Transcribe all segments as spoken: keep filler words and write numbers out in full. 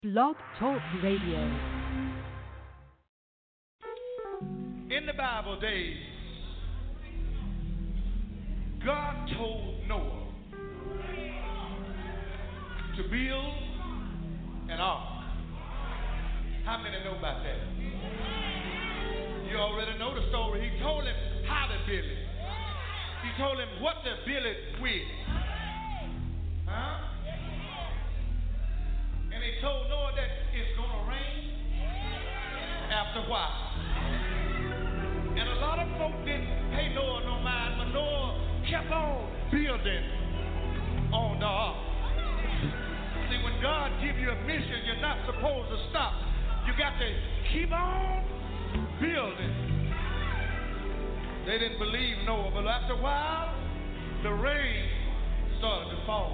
Blog Talk Radio. In the Bible days, God told Noah to build an ark. How many know about that? You already know the story. He told him how to build it. He told him what to build it with. Huh? And he told Noah that it's going to rain after a while. And a lot of folk didn't pay Noah no mind, but Noah kept on building on the ark. See, when God gives you a mission, you're not supposed to stop. You got to keep on building. They didn't believe Noah, but after a while, the rain started to fall.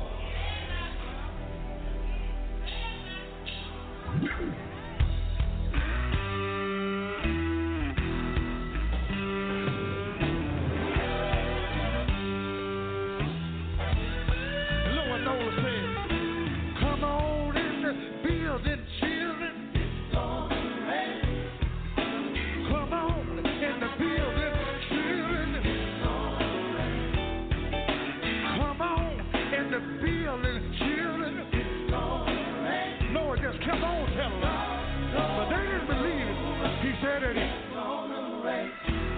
Lord Noah said, come on in the building, children. It's gonna rain. Come on in the building, children. It's gonna rain. Come on in the building, children. It's gonna rain. Lord just kept on telling them. But they didn't believe it. He said it. It's gonna rain.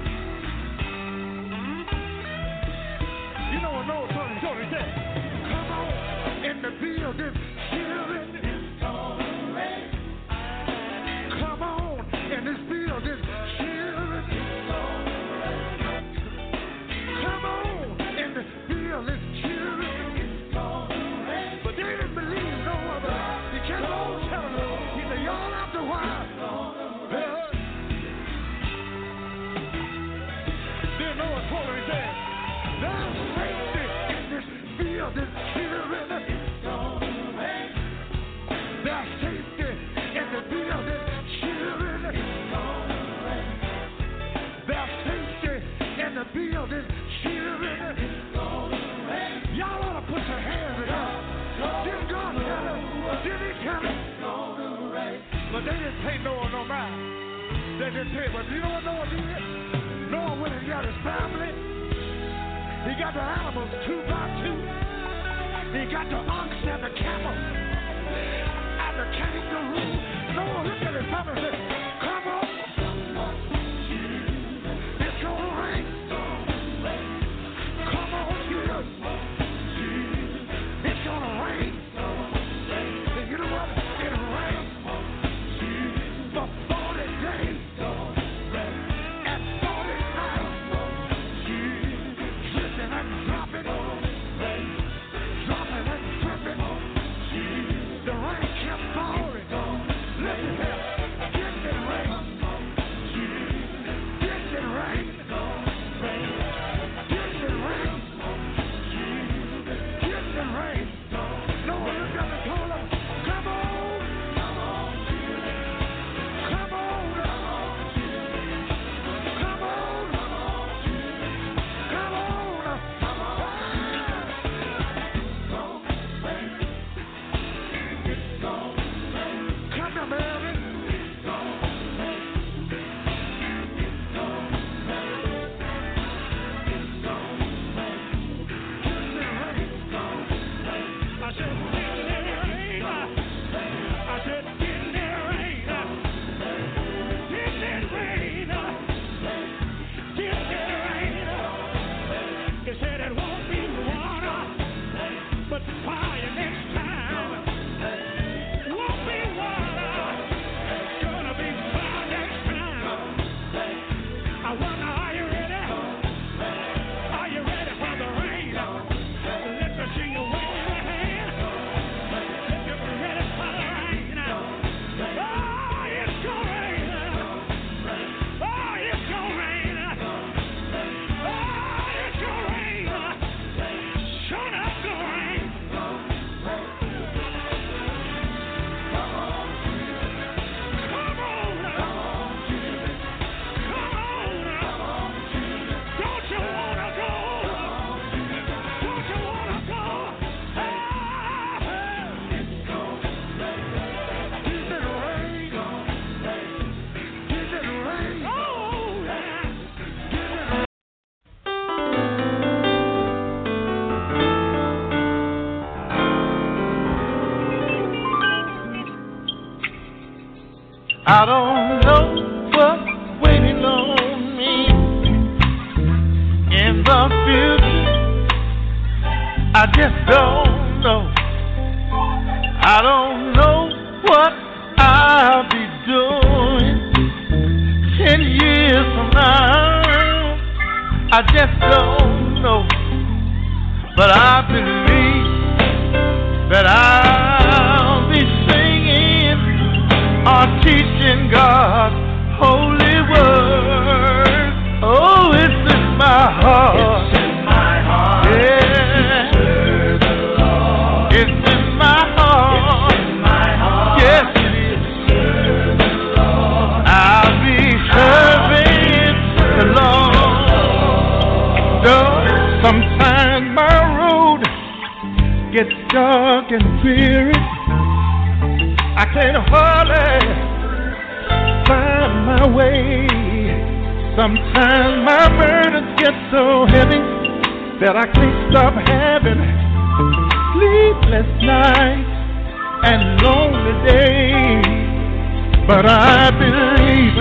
You know what Noah told him? He told him, he said, come on in the building, children. It's gonna rain. Come on in this building, children. It's gonna rain. Come on in the building, children. It's gonna rain. But they didn't believe Noah. But he kept on telling them. He said, y'all after a while. Then Noah told him, he said, there's safety in this building, children. It's gonna rain. There's safety in the building, children. It's gonna rain. There's safety in the building, children. It's gonna rain. Y'all ought to put your hands together. Did God tell us? Did he tell us? It's gonna rain. But they didn't pay Noah no mind. They didn't pay. But you know what Noah did? Noah went and got his family. He got the animals two by two. He got the ox and the camel and the kangaroo. Noah looked at his family and said, come on. It's gonna rain. Come on, Jesus. It's gonna rain. And you know what? It'll rain for forty days and forty nights. Dripping and dropping. Dropping and dripping. I don't know what's waiting on me in the future. I just don't know. I don't know what I'll be doing ten years from now. I just don't know. But I believe that I'll be singing or teaching God's holy word. Oh, it's in my heart. It's in my heart. Yeah. Serve the Lord. It's in my heart. It's in my heart. Yes, it is. Serve the Lord. I'll be serving the Lord. Though sometimes my road gets dark and weary, I can't hardly find my way. Sometimes my burdens get so heavy that I can't stop having sleepless nights and lonely days. But I believe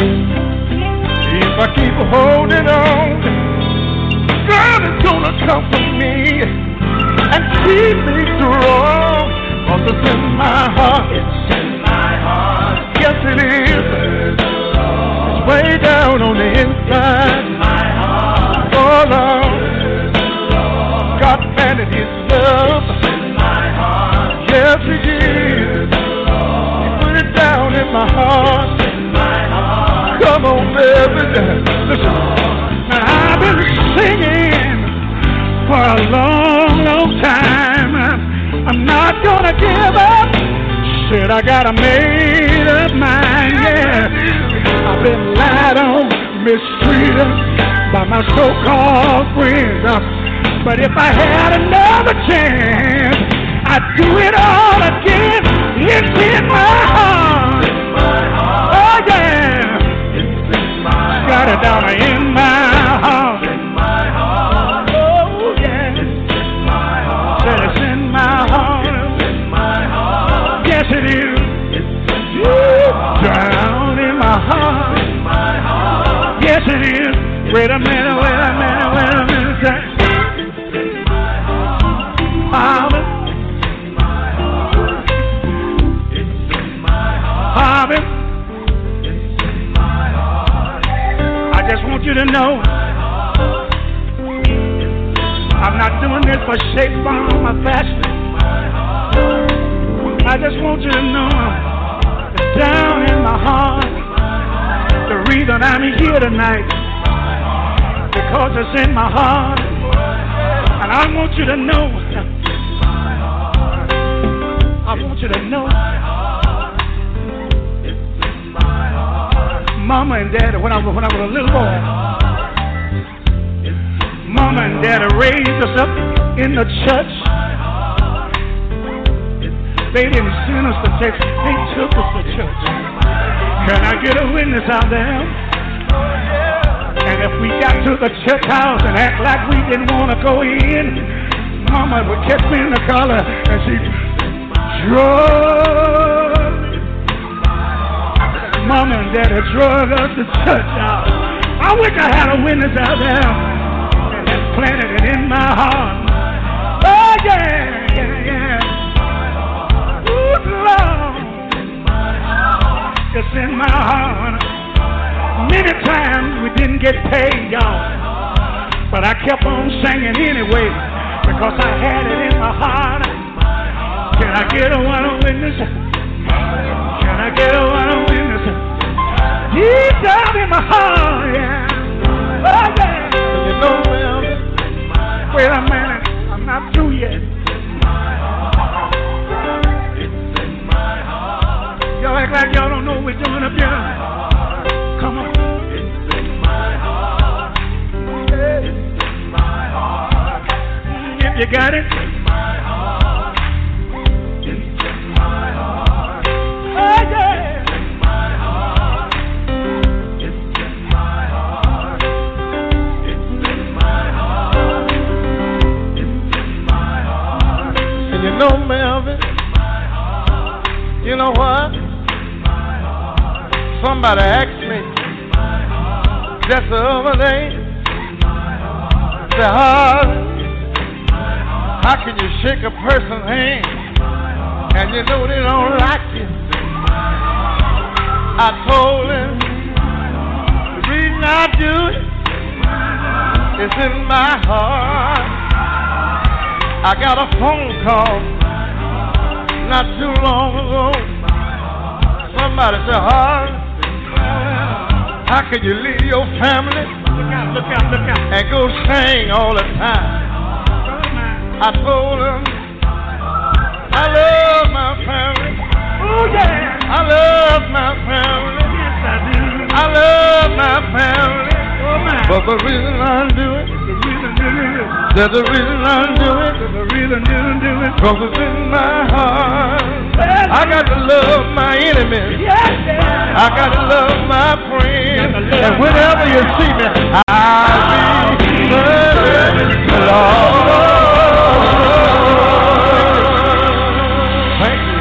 if I keep holding on, God is gonna comfort me and keep me strong. Cause it's in my heart. It's in my heart. Yes, it is. It's way down on the inside. My heart. Oh, Lord. God planted His love. In my heart. Yes, He did. He put it down in my heart. In my heart. Come on, baby. Listen. Now, I've been singing for a long, long time. I'm not gonna give up. Said I got a made up mind, yeah. I've been lied on, mistreated by my so-called friends. But if I had another chance, I'd do it all again. It's in my heart. Oh, yeah. Got it down in my heart. Oh, yeah. Said it's in my heart. Yes, it is. Down in my heart. Yes, it is. Wait a minute, wait a minute, wait a minute. Harvey. Harvey. I just want you to know I'm not doing this for shape, form, or fashion. I just want you to know it's down in my heart. The reason I'm here tonight, because it's in my heart. And I want you to know, I want you to know, Mama and Daddy, when I, when I was a little boy, Mama and Daddy raised us up in the church. They didn't send us to church, they took us to church. Can I get a witness out there? And if we got to the church house and act like we didn't want to go in, Mama would catch me in the collar and she'd drug. Mama and Daddy drug us to church house. I wish I had a witness out there and had planted it in my heart. Oh yeah, yeah, yeah. Lord, it's in my heart. Many times we didn't get paid, y'all, but I kept on singing anyway because I had it in my heart. Can I get a one witness? Can I get a one witness? Deep down in my heart, yeah. Oh yeah. You know, well, wait a minute, I'm not through yet. Y'all act like y'all don't know what we're doing up here. Come on. It's in my heart. It's in my heart. If you got it. It's in my heart. It's in my heart. Oh yeah. It's in my heart. It's in my heart. It's in my heart. It's in my heart. And you know, Melvin, you know what? Somebody asked me just the other day, said, Harley, how can you shake a person's hand and you know they don't like you? I told him the reason I do it is in my heart. I got a phone call not too long ago. Somebody said, Harley, how can you leave your family look out, look out, look out. and go sing all the time? I told him I love my family. Oh yeah, I love my family. Yes, I do. I love my family. Oh my. But the reason I do it, the reason do it, that the reason I do it, the reason do do it, cause it's in my heart. I got to love my enemies. Yes, yeah. I got to love my friends. Love and whenever you see me, I'll be serving the Lord. Thank you.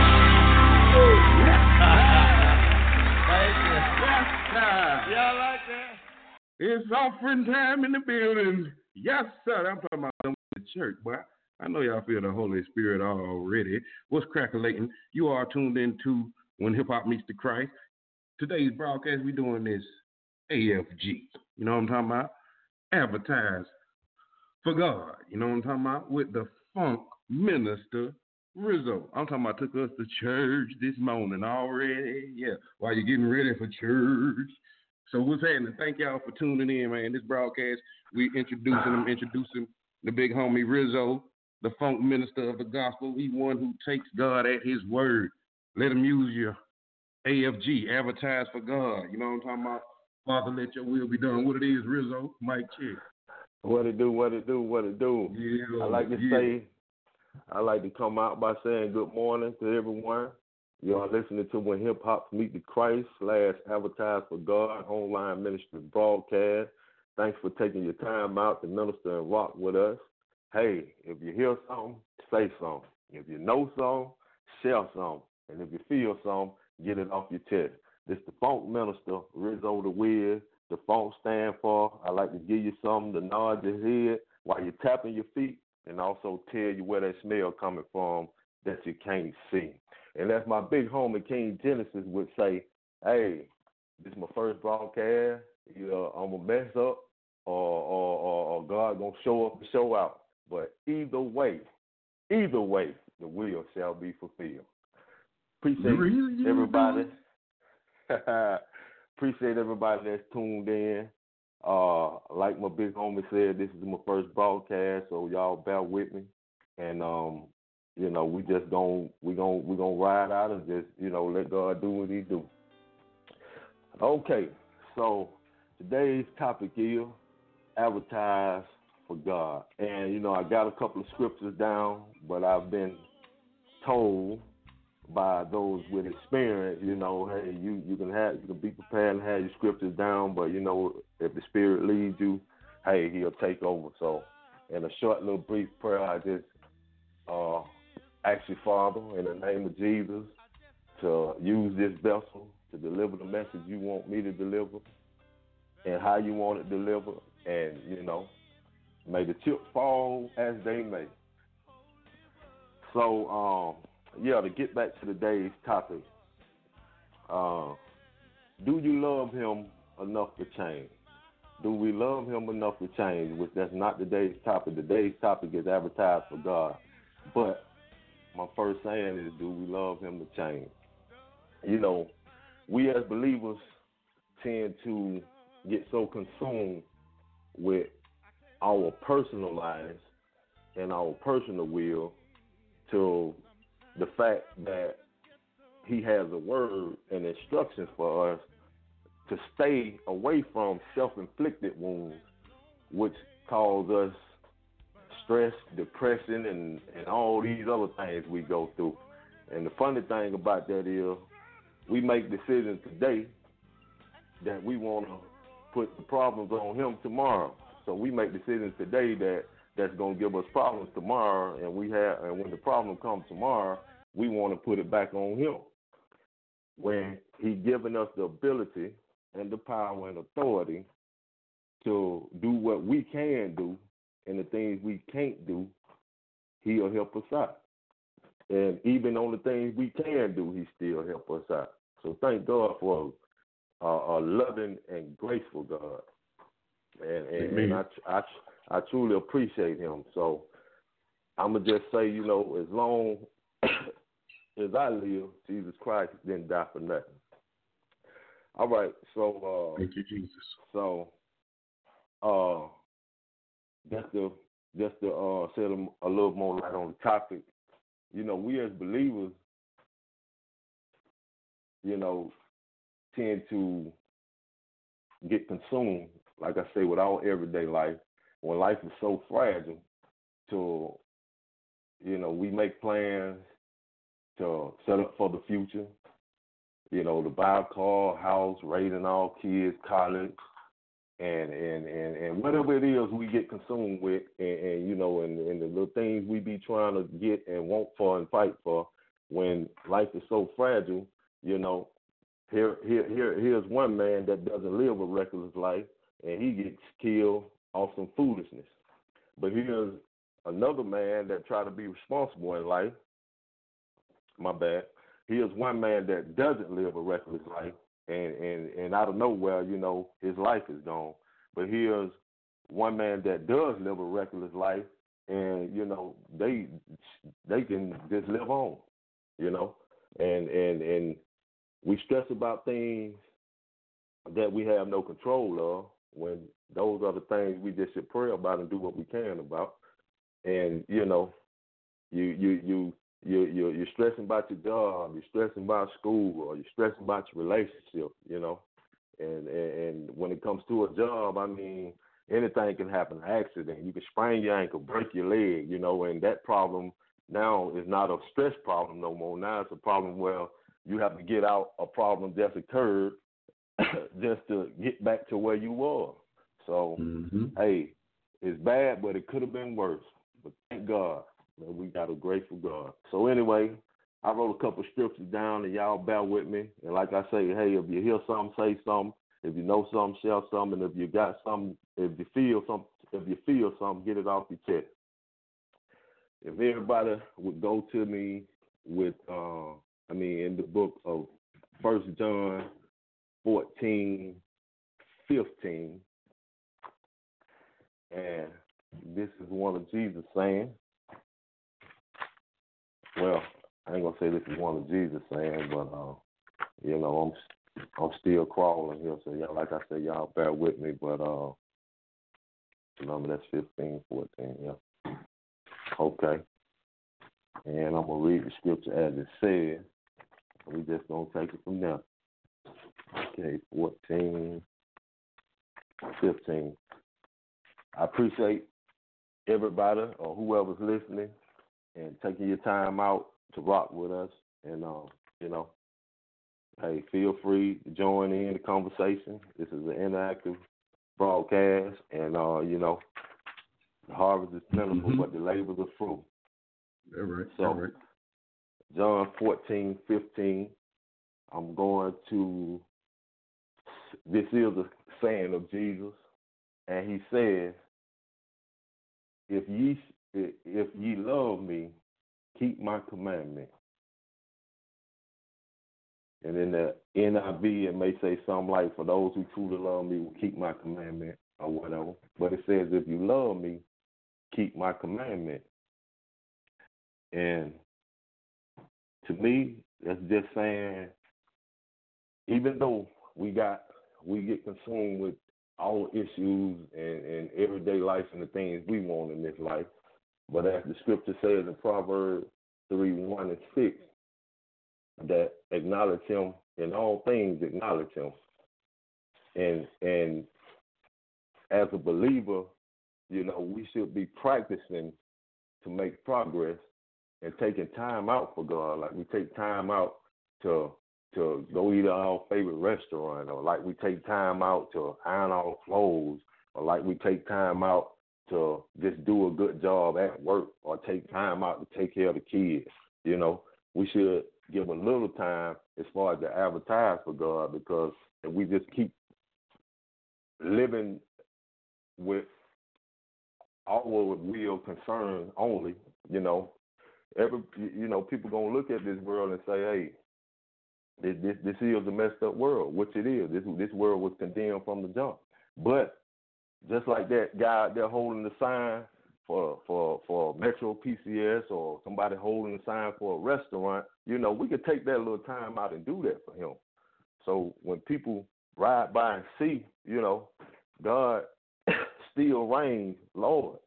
Thank you. Y'all like that? It's offering time in the building. Yes, sir. I'm talking about them in the church, boy. I know y'all feel the Holy Spirit already. What's crackling? You are tuned into When Hip Hop Meets the Christ. Today's broadcast, we doing this A F G. You know what I'm talking about? Advertise for God. You know what I'm talking about? With the funk minister Rizzo. I'm talking about took us to church this morning already. Yeah, while you're getting ready for church. So what's happening? Thank y'all for tuning in, man. This broadcast, we introducing them, introducing the big homie Rizzo, the funk minister of the gospel. He one who takes God at his word. Let him use your A F G, advertise for God. You know what I'm talking about? Father, let your will be done. What it is, Rizzo, Mike check. What it do, what it do, what it do. Yeah, I like to yeah. say, I like to come out by saying good morning to everyone. You are listening to When Hip Hop Meet the Christ slash Advertise for God online ministry broadcast. Thanks for taking your time out to minister and rock with us. Hey, if you hear something, say something. If you know something, share something. And if you feel something, get it off your chest. This the funk minister, Rizzo the Wiz. The funk stand for, I like to give you something to nod your head while you're tapping your feet and also tell you where that smell coming from that you can't see. And that's my big homie King Genesis would say, hey, this is my first broadcast. Either I'm going to mess up or, or, or, or God going to show up and show out. But either way, either way, the will shall be fulfilled. Appreciate really everybody. Appreciate everybody that's tuned in. Uh, like my big homie said, this is my first broadcast, so y'all bear with me. And um, you know, we just gon' we gon' we gonna ride out and just you know let God do what He do. Okay, so today's topic is advertise for God, and you know I got a couple of scriptures down, but I've been told by those with experience, you know, hey, you, you can have you can be prepared and have your scriptures down, but you know, if the Spirit leads you, hey, He'll take over. So, in a short little brief prayer, I just uh, ask you, Father, in the name of Jesus, to use this vessel to deliver the message you want me to deliver, and how you want it delivered, and you know, may the chips fall as they may. So, um. Yeah, to get back to today's topic, uh, do you love Him enough to change? Do we love Him enough to change? Which that's not today's topic. Today's topic is advertised for God. But my first saying is, do we love Him to change? You know, we as believers tend to get so consumed with our personal lives and our personal will to the fact that He has a word and instructions for us to stay away from self-inflicted wounds, which cause us stress, depression, and, and all these other things we go through. And the funny thing about that is we make decisions today that we want to put the problems on Him tomorrow. So we make decisions today that that's going to give us problems tomorrow, and we have, and when the problem comes tomorrow, we want to put it back on Him. when he given us the ability and the power and authority to do what we can do and the things we can't do, he'll help us out. And even on the things we can do, he still help us out. So thank God for a, a loving and graceful God. And, and, and I, I, I truly appreciate him. So I'm going to just say, you know, as long as I live, Jesus Christ didn't die for nothing. All right, so. Uh, Thank you, Jesus. So, uh, just to, just to uh, shed a, a little more light on the topic, you know, we as believers, you know, tend to get consumed, like I say, with our everyday life, when life is so fragile, to, you know, we make plans to set up for the future, you know, to buy a car, house, raising all kids, college, and and, and, and whatever it is we get consumed with, and, and you know, and, and the little things we be trying to get and want for and fight for, when life is so fragile, you know, here, here, here, here's one man that doesn't live a reckless life, and he gets killed off some foolishness. But here's another man that try to be responsible in life. My bad. Here's one man that doesn't live a reckless life, and, and, and out of nowhere, you know, his life is gone. But here's one man that does live a reckless life, and, you know, they they can just live on, you know. And, and, and we stress about things that we have no control of, when those are the things we just should pray about and do what we can about. And, you know, you you you you you you're stressing about your job, you're stressing about school, or you're stressing about your relationship, you know. And, and and when it comes to a job, I mean, anything can happen. An accident, you can sprain your ankle, break your leg, you know, and that problem now is not a stress problem no more. Now it's a problem where you have to get out a problem that's occurred just to get back to where you were. So, mm-hmm. hey, it's bad, but it could have been worse. But thank God, man, we got a grateful God. So anyway, I wrote a couple scriptures down, and y'all bear with me. And like I say, hey, if you hear something, say something. If you know something, share something. And if you got something, if you feel something, if you feel something, get it off your chest. If everybody would go to me with, uh, I mean, in the book of First John fourteen, fifteen, and this is one of Jesus saying, well, I ain't gonna say this is one of Jesus saying, but uh, you know, I'm I'm still crawling here, so y'all, like I said, y'all bear with me. But uh, remember that's fifteen, fourteen, yeah. Okay, and I'm gonna read the scripture as it says. We just gonna take it from there. Okay, fourteen, fifteen. I appreciate everybody or whoever's listening and taking your time out to rock with us. And, uh, you know, hey, feel free to join in the conversation. This is an interactive broadcast. And, uh, you know, the harvest is plentiful, mm-hmm. but the labors are fruit. All right. So, All right. John fourteen, fifteen, I'm going to, this is a saying of Jesus. And he says, if ye if ye love me, keep my commandment. And in the N I V, it may say something like, for those who truly love me will keep my commandment, or whatever. But it says, if you love me, keep my commandment. And to me, that's just saying, even though we got we get consumed with all issues and, and everyday life and the things we want in this life. But as the scripture says in Proverbs three, one and six, that acknowledge him in all things, acknowledge him. And and as a believer, you know, we should be practicing to make progress and taking time out for God. Like we take time out to to go eat at our favorite restaurant, or like we take time out to iron our clothes, or like we take time out to just do a good job at work, or take time out to take care of the kids. You know, we should give a little time as far as to advertise for God, because if we just keep living with our will concern only, you know, every you know, people gonna look at this world and say, hey, this this, this is a messed up world, which it is. This this world was condemned from the jump. But just like that guy out there holding the sign for for for Metro P C S, or somebody holding the sign for a restaurant, you know, we could take that little time out and do that for him. So when people ride by and see, you know, God still reigns, Lord.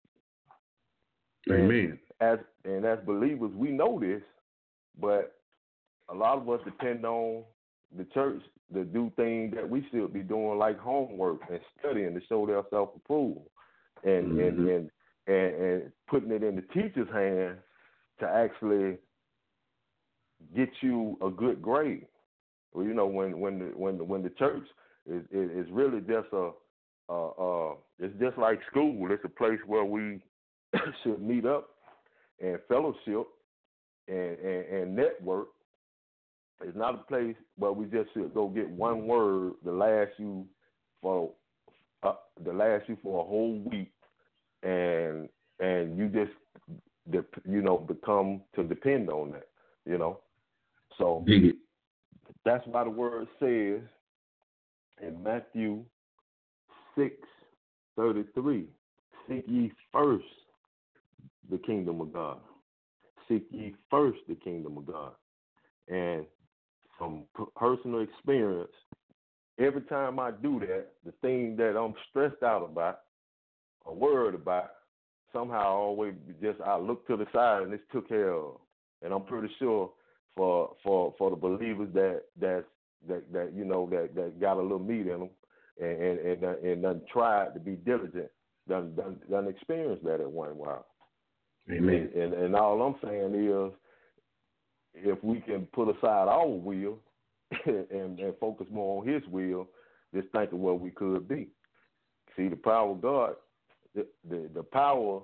Amen. And as and as believers, we know this, but a lot of us depend on the church to do things that we should be doing, like homework and studying to show their self-approval, and, mm-hmm. and, and and and putting it in the teacher's hand to actually get you a good grade. Well, you know, when when the, when the, when the church is is really just a uh, uh, it's just like school. It's a place where we should meet up and fellowship and, and, and network. It's not a place where we just should go get one word to last you for uh, to last you for a whole week, and and you just you know become to depend on that, you know. So that's why the word says in Matthew six thirty three, seek ye first the kingdom of God. Seek ye first the kingdom of God. And from personal experience, every time I do that, the thing that I'm stressed out about or worried about, somehow I always just I look to the side and it's took care of. And I'm pretty sure for for, for the believers that that that that you know that, that got a little meat in them and and and, and done tried to be diligent, done done done experienced that at one while. Amen. And, and and all I'm saying is, if we can put aside our will and, and focus more on His will, just think of where we could be. See, the power of God, the, the, the power,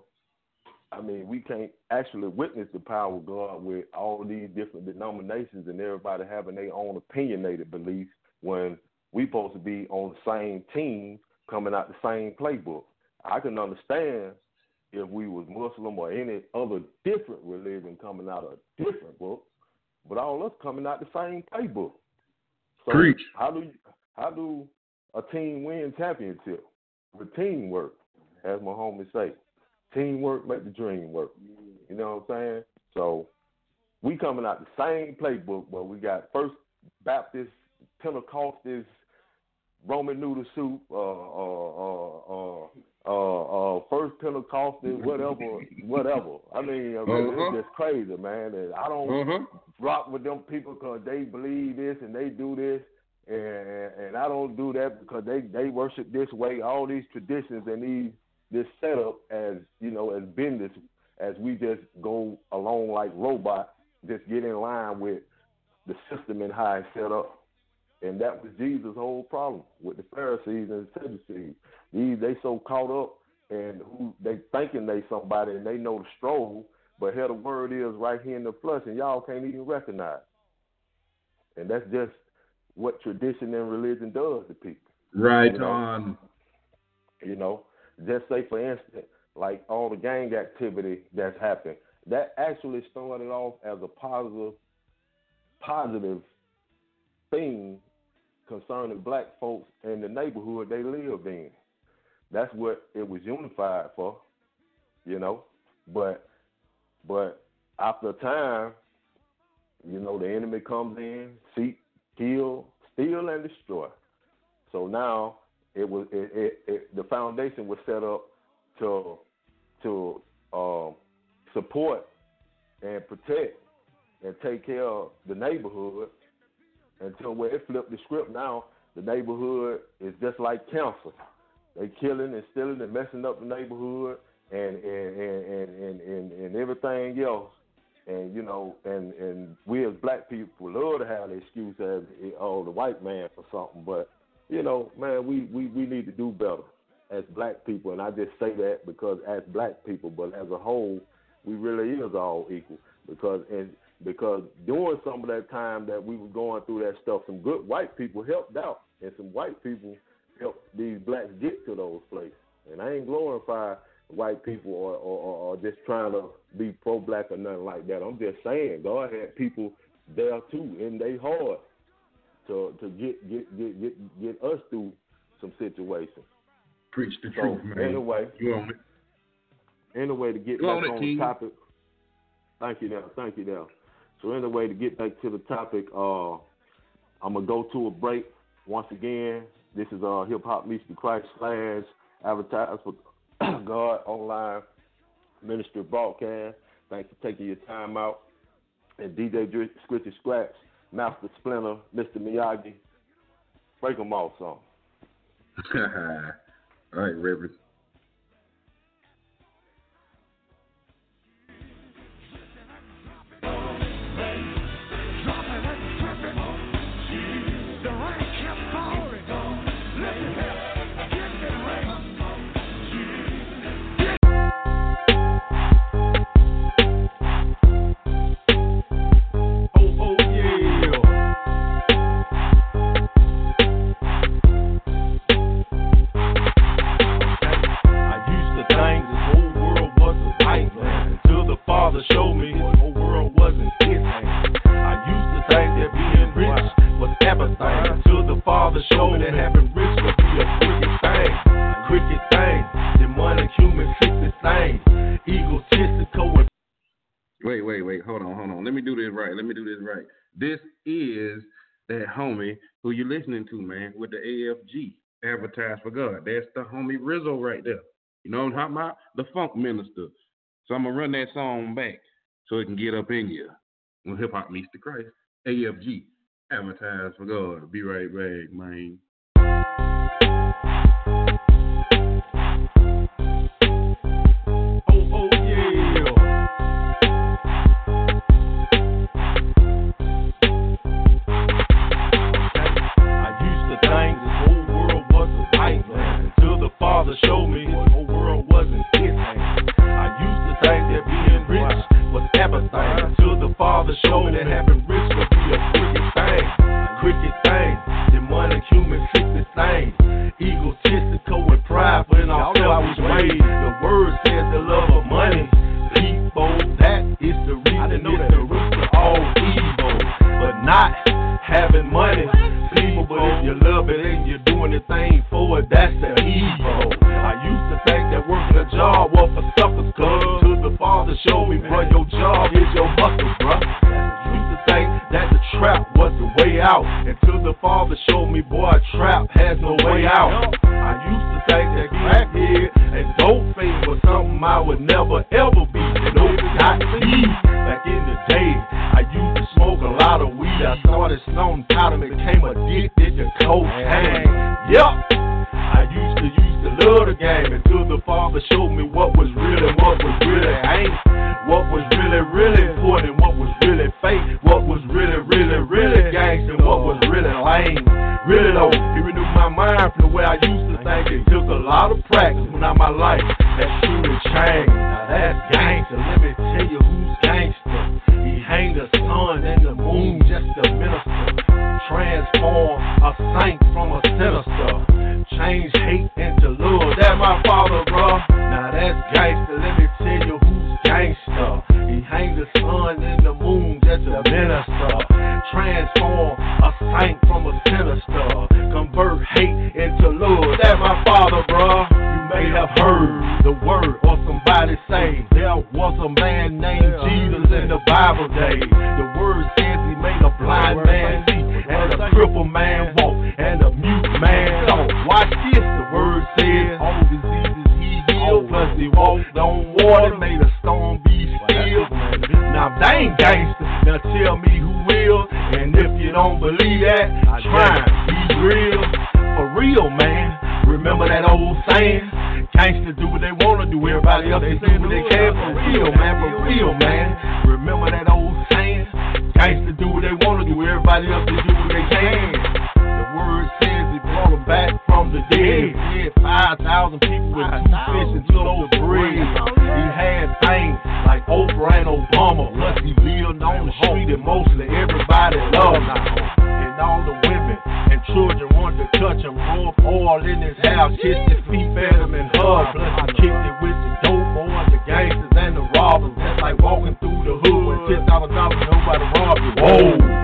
I mean, we can't actually witness the power of God with all these different denominations and everybody having their own opinionated beliefs when we supposed to be on the same team coming out the same playbook. I can understand if we was Muslim or any other different religion coming out of a different book, but all us coming out the same playbook. So Preach. how do you, how do a team win championship? With teamwork, as my homies say. Teamwork make the dream work. You know what I'm saying? So we coming out the same playbook, but we got First Baptist, Pentecostal, Roman noodle soup, uh, uh, uh, uh, uh, uh, First Pentecostal, whatever, whatever. I mean, uh-huh. It's just crazy, man. And I don't uh-huh. rock with them people because they believe this and they do this, and and I don't do that because they, they worship this way. All these traditions and these this setup as you know as business, as we just go along like robots, just get in line with the system and how it's set up. And that was Jesus' whole problem with the Pharisees and the Sadducees. These they so caught up and who they thinking they somebody and they know the stroll, but here the word is right here in the flesh, and y'all can't even recognize. And that's just what tradition and religion does to people. Right you know? on. You know, just say for instance, like all the gang activity that's happened, that actually started off as a positive, positive thing concerning black folks in the neighborhood they lived in. That's what it was unified for, you know. But but after a time, you know, the enemy comes in, seek, kill, steal, and destroy. So now it was it, it, it, the foundation was set up to to uh, support and protect and take care of the neighborhood. Until where it flipped the script now, the neighborhood is just like cancer. They killing and stealing and messing up the neighborhood and and, and, and, and, and everything else. And, you know, and, and we as black people love to have the excuse as, oh, the white man for something. But, you know, man, we, we, we need to do better as black people. And I just say that because as black people, but as a whole, we really is all equal. Because in, Because during some of that time that we were going through that stuff, some good white people helped out, and some white people helped these blacks get to those places. And I ain't glorify white people or, or, or, or just trying to be pro-black or nothing like that. I'm just saying God had people there too, and they hard to to get get get get, get us through some situations. Preach the so, truth, man. Anyway, you on it. Anyway, to get you back on, it, on the topic. Thank you, now. Thank you, now. So anyway, to get back to the topic, uh, I'm gonna go to a break once again. This is uh, Hip Hop Meets the Christ slash Advertise for God online ministry broadcast. Thanks for taking your time out. And D J Scritchy Scratch, Master Splinter, Mister Miyagi, break them off some. All right, Reverend. Wait, wait, wait. Hold on, hold on. Let me do this right. Let me do this right. This is that homie who you listening to, man, with the A F G, Advertise for God. That's the homie Rizzo right there. You know what I'm talking about? The funk minister. So I'm going to run that song back so it can get up in you. When Hip Hop Meets the Christ, A F G, Advertise for God. Be right back, man. Show me the whole world wasn't his thing. I used to think that being rich was everything. Until the Father showed me that having rich would be a cricket thing. Cricket thing, demonic human sickness thing. Egotistical and prideful in our selfish ways. The word says the love of money. People, that is the reason it's the root of all evil. But not having money. People, but if you love it and you're doing the thing for it, that's the evil. I used to think that working a job was for suckers, cuz till the Father showed me, bro, your job is your hustle, bro. I used to think that the trap was the way out, until the Father showed me, boy, a trap has no way out. I used to think that crackhead and dope fiend was something I would never ever be. No, not me. Back in the day, I used to smoke a lot of weed. I started snorting powder and became addicted to cocaine. Yup. I used to used to love the game until the Father showed me what was real and what was really ain't. What was really, really important, what was really fake, what was really, really, really gangsta, and what was really lame. Really though, he renewed my mind from the way I used to think. It took a lot of practice, but now my life has truly changed. Now that's gangsta, let me tell you who's gangsta. He hang the sun and the moon just to minister. Transform a saint from a sinister. Change hate into love. That's my Father, bro. Now that's gangsta. Let me tell you who's gangsta. He hang the sun and the moon just to minister. Transform a saint from a sinister. Convert hate into love. That's my Father, bro. You may have heard the word or somebody say there was a man named Jesus in the Bible days. The word says he made a blind man see, and a crippled man walk, and a mute man talk. Watch this, the word says all diseases he healed, plus he walked on water, made a stone be still. Now they ain't gangster, now tell me who will, and if you don't believe that, try and be real. For real, man, remember that old saying? Gangsters do what they want to do, everybody else they do what they can. For real, man, for real, man. Remember that old saying? Gangsters do what they want to do, everybody else they do what they can. The word says he brought them back from the dead. He had five thousand people with two fish and two loaves of bread. He had things like Oprah and Obama, plus he lived on the street all in his house, kissed his feet, fed him and hugged. Plus I kicked it with the dope boys, the gangsters, and the robbers. That's like walking through the hood with ten thousand dollars, nobody robbed you. Whoa.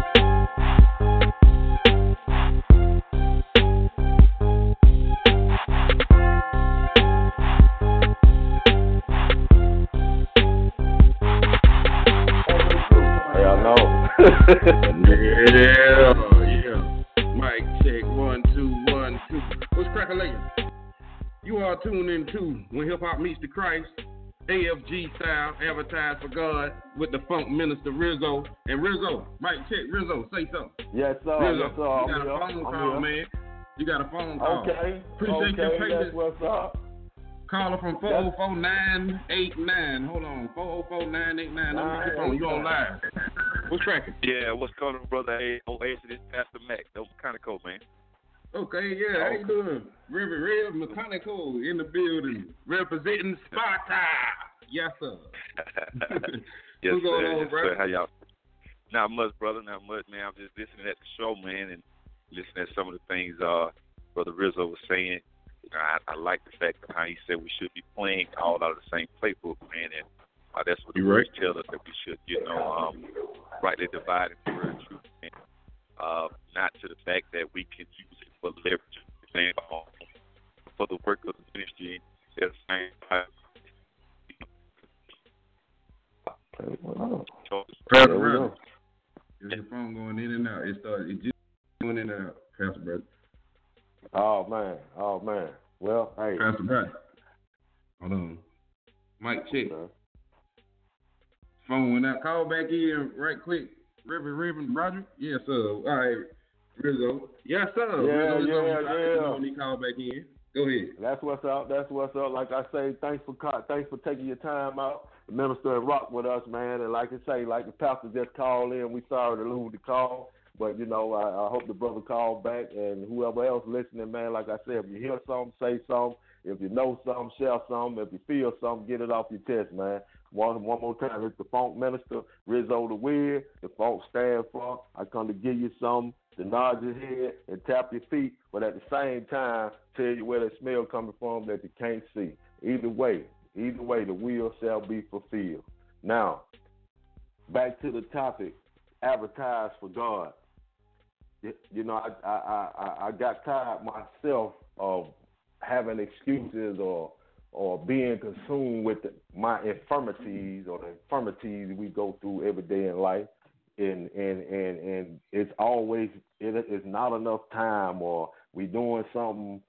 yeah, yeah. Mic check, one, two, one, two. What's crackalating? You are tuned in to When Hip Hop Meets the Christ, A F G style, advertised for God, with the funk minister Rizzo. And Rizzo, mic check, Rizzo, say something. Yes, sir. Rizzo, yes, sir. you I'm got here. a phone I'm call, here. man. You got a phone call. Okay. Appreciate okay, your patience. That's what's up. Caller from four oh four, nine eight nine. Hold on, four oh four, nine eight nine. Let me get your phone. You on live. What's cracking? Yeah, what's going on, brother? Hey, Oasis, this Pastor Mac. That was kind of cool, man. Okay, yeah, how you doing? Reverend Rev Mechanical in the building, representing Sparta. Yes, sir. yes, What's going sir. on, Yes, bro? sir. How y'all? Not much, brother. Not much, man. I'm just listening at the show, man, and listening at some of the things uh, Brother Rizzo was saying. You know, I, I like the fact of how he said we should be playing all out of the same playbook, man, and uh, that's what the You words right. tell us, that we should, you know, um, rightly divide the word of truth, man. Uh, not to the fact that we can use it for leverage, man, for the work of the ministry at the same time. Pastor There we Brother, go. is your phone going in and out? It started. It just going in and out. Pastor Brother. Oh man, oh man. Well, hey. Pastor Brother. Hold on. Mic check. Okay. Phone went out. Call back in right quick. Reverend Reverend Roger. Yes, sir. All right. Rizzo. Yes, sir. Yeah, Rizzo is yeah, on. yeah. You know, he called back in. Go ahead. That's what's up. That's what's up. Like I say, thanks for ca- thanks for taking your time out to minister and rock with us, man. And like I say, like the pastor just called in, we sorry to lose the call, but you know, I, I hope the brother called back, and whoever else listening, man. Like I said, if you hear something, say something. If you know something, share something. If you feel something, get it off your chest, man. One one more time, it's the Funk Minister, Rizzo the Weird. The Funk stand for I come to give you something, to nod your head and tap your feet, but at the same time, tell you where the smell coming from that you can't see. Either way, either way, the will shall be fulfilled. Now, back to the topic, advertise for God. You, you know, I, I I I got tired myself of having excuses or or being consumed with the, my infirmities or the infirmities we go through every day in life, and and and, and it's always it is not enough time, or we doing something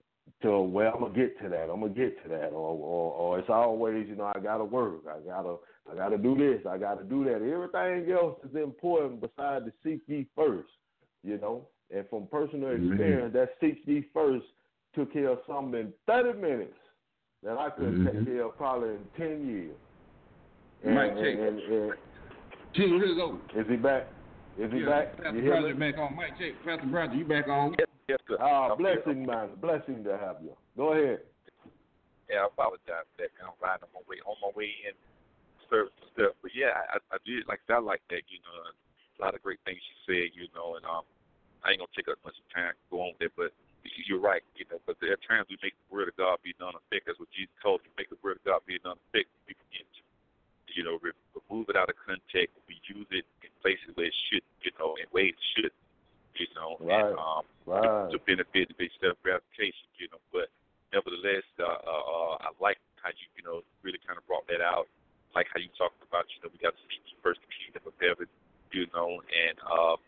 to well I'm gonna get to that I'm gonna get to that or or, or it's always, you know, I gotta work, I gotta I gotta do this, I gotta do that. Everything else is important besides the seek ye first, you know. And from personal experience, mm-hmm. that seek ye first took care of something in thirty minutes that I couldn't mm-hmm. take care of probably in ten years. And, Mike, and, and, and, King Rizzo. Is he back? Is he yeah, back? Pastor You hear Roger me? back on. Mike, check. Pastor Roger, you back on? Yes, yes, sir. Ah, blessing, man. Blessing to have you. Go ahead. Yeah, I apologize for that. I'm riding on my way on my way in service and stuff. But yeah, I, I did like I like that, you know, a lot of great things you said, you know, and um I ain't gonna take up much time to go on with it, but you're right, you know, but there are times we make the word of God be non-effective. That's what Jesus told us, make the word of God be non-effective. We begin to, you know, remove it out of context. We use it in places where it should, you know, in ways it should, you know, right. and um, right. to benefit the self-gratification, you know. But nevertheless, uh, uh, I like how you, you know, really kind of brought that out. Like how you talked about, you know, we got to seek first the kingdom of heaven, you know, and uh,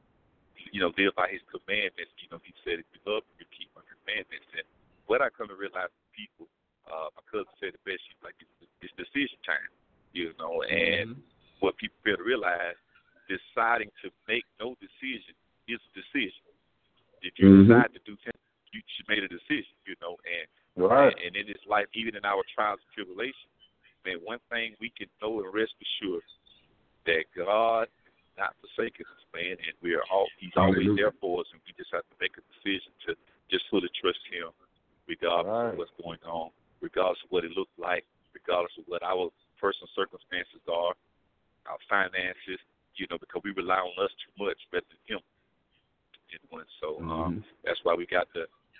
you know, live by his commandments. You know, he said, if you love me, you keep my commandments. And what I come to realize from people, uh, my cousin said the best, she's like, it's, it's decision time, you know, and mm-hmm. what people fail to realize, deciding to make no decision is a decision. If you mm-hmm. decide to do something, you, you made a decision, you know, and, right. and, and in this life, even in our trials and tribulations, man, one thing we can know and rest assured that God not forsaken us, man, and we are all he's always there for us, and we just have to make a decision to just fully trust him regardless right. of what's going on, regardless of what it looks like, regardless of what our personal circumstances are, our finances, you know, because we rely on us too much rather than him. And so um, mm-hmm. that's why we got to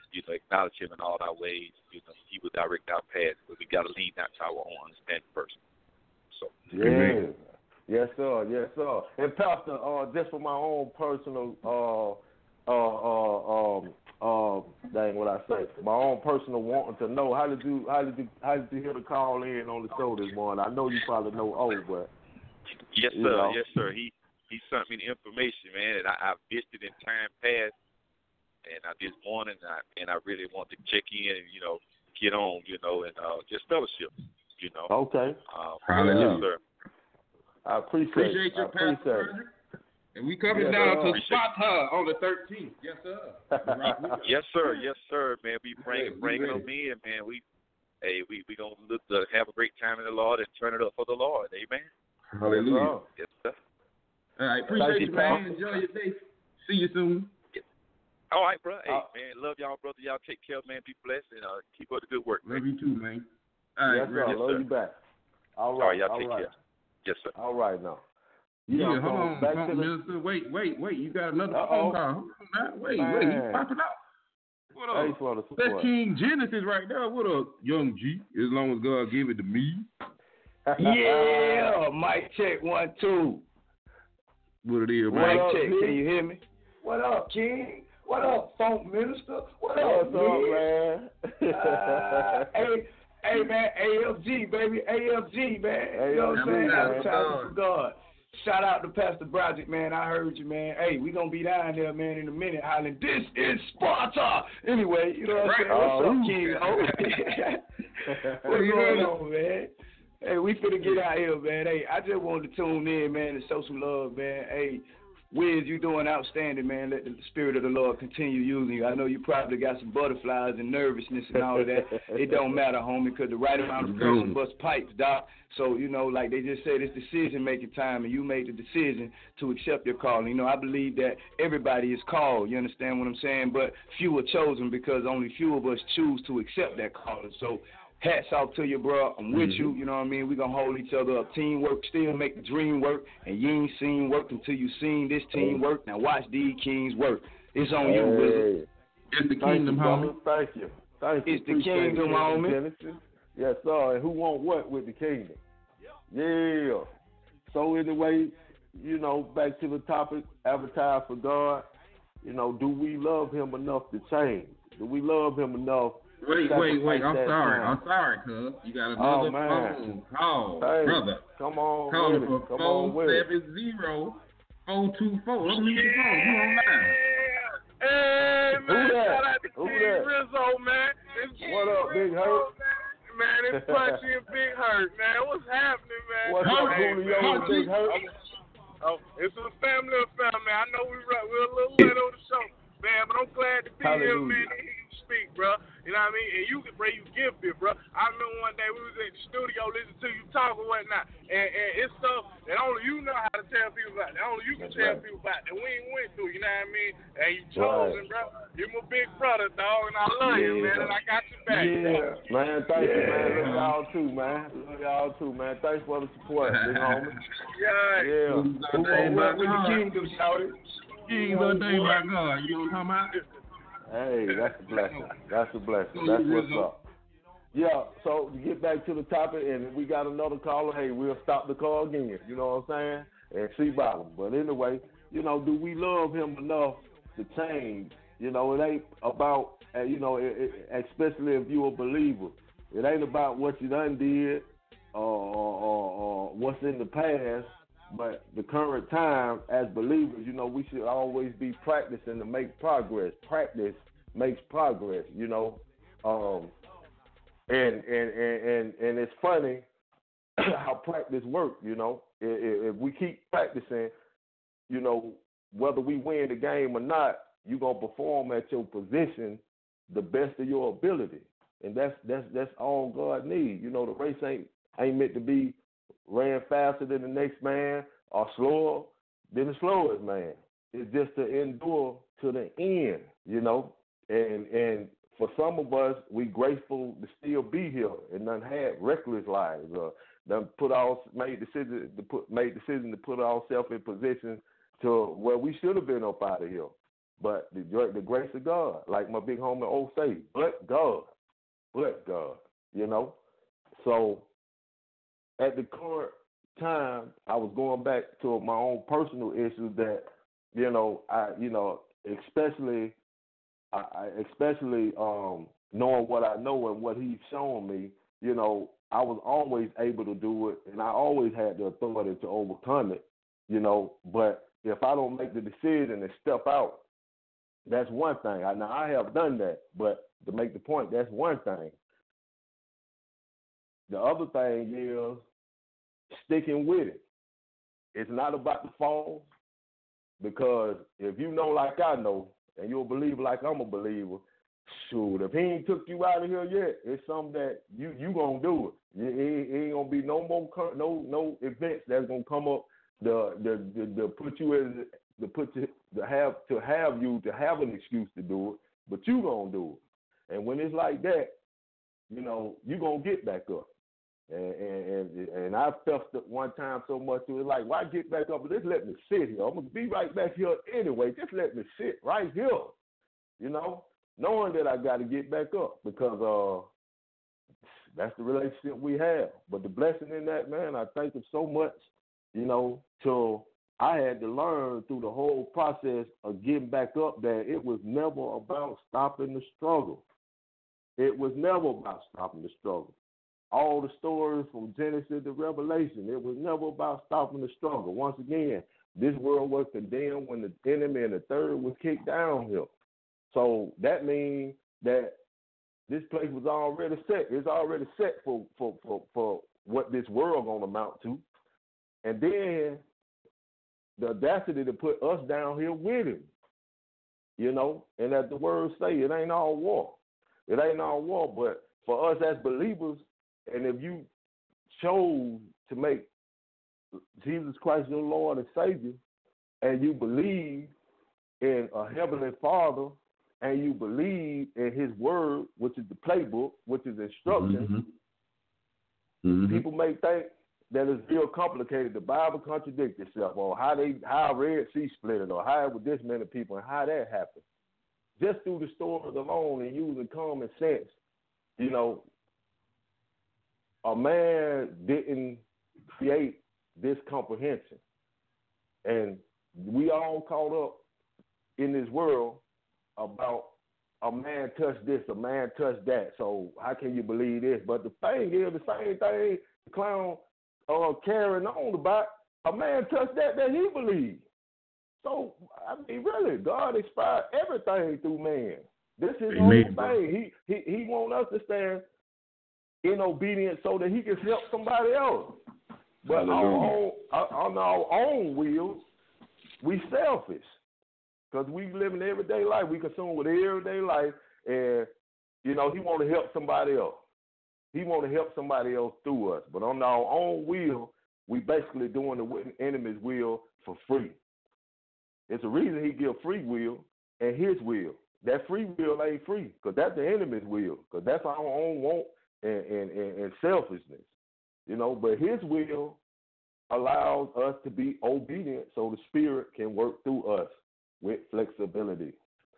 you know, acknowledge him in all our ways. You know, he will direct our paths, but we got to lean not to our own understanding first. So, yeah. Yes, sir. Yes, sir. And Pastor, uh, just for my own personal, uh, uh, uh, um, uh, dang, what I say, my own personal wanting to know, how did you, how did you, how did you hear the call in on the show this morning? I know you probably know, oh, but yes, sir. know. Yes, sir. He he sent me the information, man, and I, I missed it in time past. And I this morning, I, and I really want to check in and you know get on, you know, and uh, just fellowship, you know. Okay. Um, Hallelujah. Yes, sir. I appreciate, Appreciate it. your I appreciate Pastor it. Frederick. And we coming Yes, down sir. to Appreciate Sparta on the thirteenth. Yes, sir. Yes, sir. Yes, sir, man. We bring Yeah, we bringing ready. them in, man. We, hey, we we gonna look to have a great time in the Lord and turn it up for the Lord. Amen. Hallelujah. Yes, sir. All right. Appreciate Thank you, you, man. Pastor. Enjoy your day. See you soon. All right, bro. Hey, Uh, man, love y'all, brother. Y'all take care, man. Be blessed and uh, keep up the good work, Love man. you too, man. All right, yes, sir. brother. I love sir. you back. All All right. right, y'all all take right. care. Yes, sir. All right now. Yeah, Yeah, hold so on, back Funk to the Minister. Wait, wait, wait. You got another Uh-oh. phone call. Hold on now. Wait, wait. You Man. popping out. What up? Thanks for the That's support. King Genesis right there. What up, young G? As long as God give it to me. Yeah, mic check one two. What it is, What man. Mic up, check. G? Can you hear me? What up, King? What up, Funk Minister? What What's up, up, man? man? Uh, hey, hey, man, A F G, baby, A F G, man. You know what I'm saying? A F G, man. Advertising for God. Shout out to Pastor Broderick, man. I heard you, man. Hey, we gonna be down there, man, in a minute, hollering, this is Sparta. Anyway, you know what I'm saying? What's Oh. up, King? Oh. What's going on, man? Hey, we finna get out here, man. Hey, I just wanted to tune in, man, and show some love, man. Hey, Wiz, you doing outstanding, man. Let the Spirit of the Lord continue using you. I know you probably got some butterflies and nervousness and all of that. It don't matter, homie, because the right amount of pressure busts pipes, doc. So, you know, like they just said, it's decision-making time, and you made the decision to accept your calling. You know, I believe that everybody is called, you understand what I'm saying? But few are chosen because only few of us choose to accept that calling. So, hats off to you, bro. I'm with Mm-hmm. you. You know what I mean? We're going to hold each other up. Teamwork still make the dream work. And you ain't seen work until you seen this team work. Now watch these kings work. It's on you, Wizard. It's the Thank kingdom, you, homie. brother. Thank you. Thank you. It's the Appreciate it, kingdom, King homie. Genesis. Yes, sir. And who want what with the kingdom? Yeah. So anyway, you know, back to the topic, advertise for God. You know, do we love him enough to change? Do we love him enough? Wait, wait, wait. I'm that sorry. time? I'm sorry, cuz. You got Oh, another man. phone call, Hey, brother. come on Call with it. for Come on four with it. seven zero four two four. Let me get the phone. You online? Hey, Who man, that? shout out to Who King that? Rizzo, man. It's King What up, Big Rizzo, Hurt? Man, man it's Punchy and Big Hurt, man. What's happening, man? What's Hurt, up, Hey, Julio man. and Big Hurt? Oh, it's a family affair, man. I know we right, we're a little late on the show, man, but I'm glad to be here, Hallelujah. man, and hear you speak, bro. You know what I mean? And you, bro, you gifted, bro. I remember one day we was at the studio listening to you talk and whatnot, and, and it's stuff that only you know how to tell people about, that only you can That's tell right. people about, that we ain't went through, you know what I mean? And you chosen, bro. You're my big brother, dog, and I love you, Yeah. man, and I got your back. Yeah. Man, thank you, man. Yeah. Love y'all too, man. Love y'all too, man. Thanks for the support, big homie. Yeah. Yeah. Who won't work with the kingdom, shouted? Kings ordained by God. You know what I'm talking about? Hey, that's a blessing. That's a blessing. So That's you what's Rizzo. up. Yeah, so to get back to the topic, and if we got another caller, hey, we'll stop the call again. You know what I'm saying? And see about him. But anyway, you know, do we love him enough to change? You know, it ain't about, uh, you know, it, it, especially if you're a believer. It ain't about what you done did or, or, or, or what's in the past, but the current time as believers, you know, we should always be practicing to make progress. Practice makes progress, you know. Um, and, and, and, and, and it's funny how practice works, you know. If, if we keep practicing, you know, whether we win the game or not, you're going to perform at your position the best of your ability. And that's that's that's all God needs. You know, the race ain't ain't meant to be ran faster than the next man or slower than the slowest man. It's just to endure to the end, you know. And and for some of us, we grateful to still be here and done had reckless lives, or done put our made decisions to put made decisions to put ourselves in position to where we should have been up out of here. but the the grace of God, like my big homie old say, but God, but God, you know. So at the current time, I was going back to my own personal issues that, you know, I, you know, especially, I, especially um, knowing what I know and what he's shown me, you know, I was always able to do it, and I always had the authority to overcome it, you know. But if I don't make the decision and step out, that's one thing. I, now, I have done that, but to make the point, that's one thing. The other thing is sticking with it. It's not about the fall, because if you know like I know, and you're a believer like I'm a believer, shoot, if he ain't took you out of here yet, it's something that you you gonna do it. It, it ain't gonna be no more no no events that's gonna come up to the the, the put you in to put you to have to have you to have an excuse to do it, but you gonna do it. And when it's like that, you know, you gonna get back up. And and and, and I felt it one time so much to it, like, why get back up? Just let me sit here. I'm gonna be right back here anyway. Just let me sit right here. You know, knowing that I got to get back up, because uh, that's the relationship we have. But the blessing in that, man, I thank him so much. You know, till I had to learn through the whole process of getting back up that it was never about stopping the struggle. It was never about stopping the struggle. All the stories from Genesis to Revelation, it was never about stopping the struggle. Once again, this world was condemned when the enemy and the third was kicked downhill. So that means that this place was already set. It's already set for, for, for, for what this world going to amount to. And then the audacity to put us down here with him, you know, and as the words say, it ain't all war. It ain't all war, but for us as believers, and if you chose to make Jesus Christ your Lord and Savior, and you believe in a Heavenly Father, and you believe in His Word, which is the playbook, which is instruction, mm-hmm. Mm-hmm. people may think that it's real complicated. The Bible contradicts itself, or how they how Red Sea split it, or how it with this many people, and how that happened. Just through the stories alone and using common sense, you know, a man didn't create this comprehension. And we all caught up in this world about a man touched this, a man touched that. So how can you believe this? But the thing is, the same thing the clown uh, carrying on about, a man touched that that he believed. So, I mean, really, God inspired everything through man. This is the whole thing. He, he, he wants us to stand in obedience so that he can help somebody else. But our own, on our own will, we selfish. Because we live in everyday life. We consume with everyday life. And, you know, he want to help somebody else. He want to help somebody else through us. But on our own will, we basically doing the enemy's will for free. It's a reason he give free will and his will. That free will ain't free, because that's the enemy's will, because that's our own want and, and, and, and selfishness. You know, but his will allows us to be obedient so the Spirit can work through us with flexibility.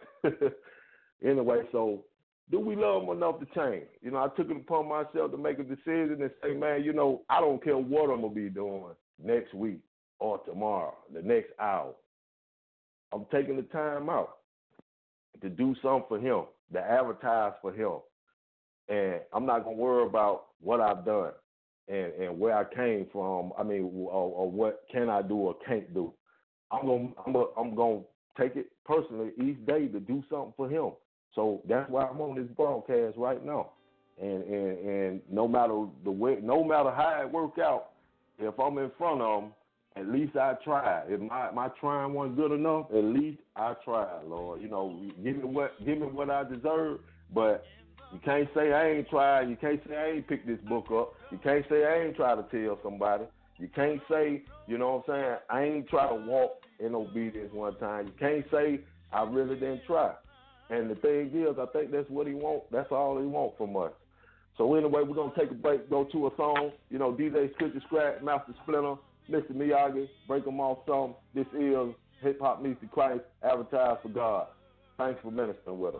Anyway, so do we love him enough to change? You know, I took it upon myself to make a decision and say, man, you know, I don't care what I'm going to be doing next week or tomorrow, the next hour. I'm taking the time out to do something for him, to advertise for him. And I'm not going to worry about what I've done and, and where I came from, I mean, or, or what can I do or can't do. I'm going I'm gonna, I'm gonna take it personally each day to do something for him. So that's why I'm on this broadcast right now. And and, and no matter the way, no matter how it work out, if I'm in front of him, at least I tried. If my, my trying wasn't good enough, at least I tried, Lord. You know, give me what give me what I deserve, but you can't say I ain't tried. You can't say I ain't picked this book up. You can't say I ain't tried to tell somebody. You can't say, you know what I'm saying, I ain't try to walk in obedience one time. You can't say I really didn't try. And the thing is, I think that's what he wants. That's all he wants from us. So anyway, we're going to take a break, go to a song. You know, D J Scripture Scratch, Master Splinter, Mister Miyagi, break them off some. This is Hip Hop Meets the Christ, Advertise for God. Thanks for ministering with us.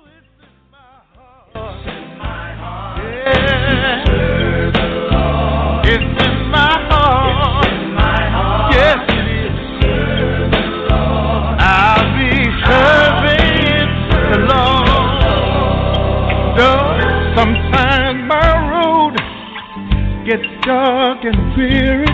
It's in my heart. Yes, it is. I'll be serving the Lord. Though sometimes my road gets dark and weary.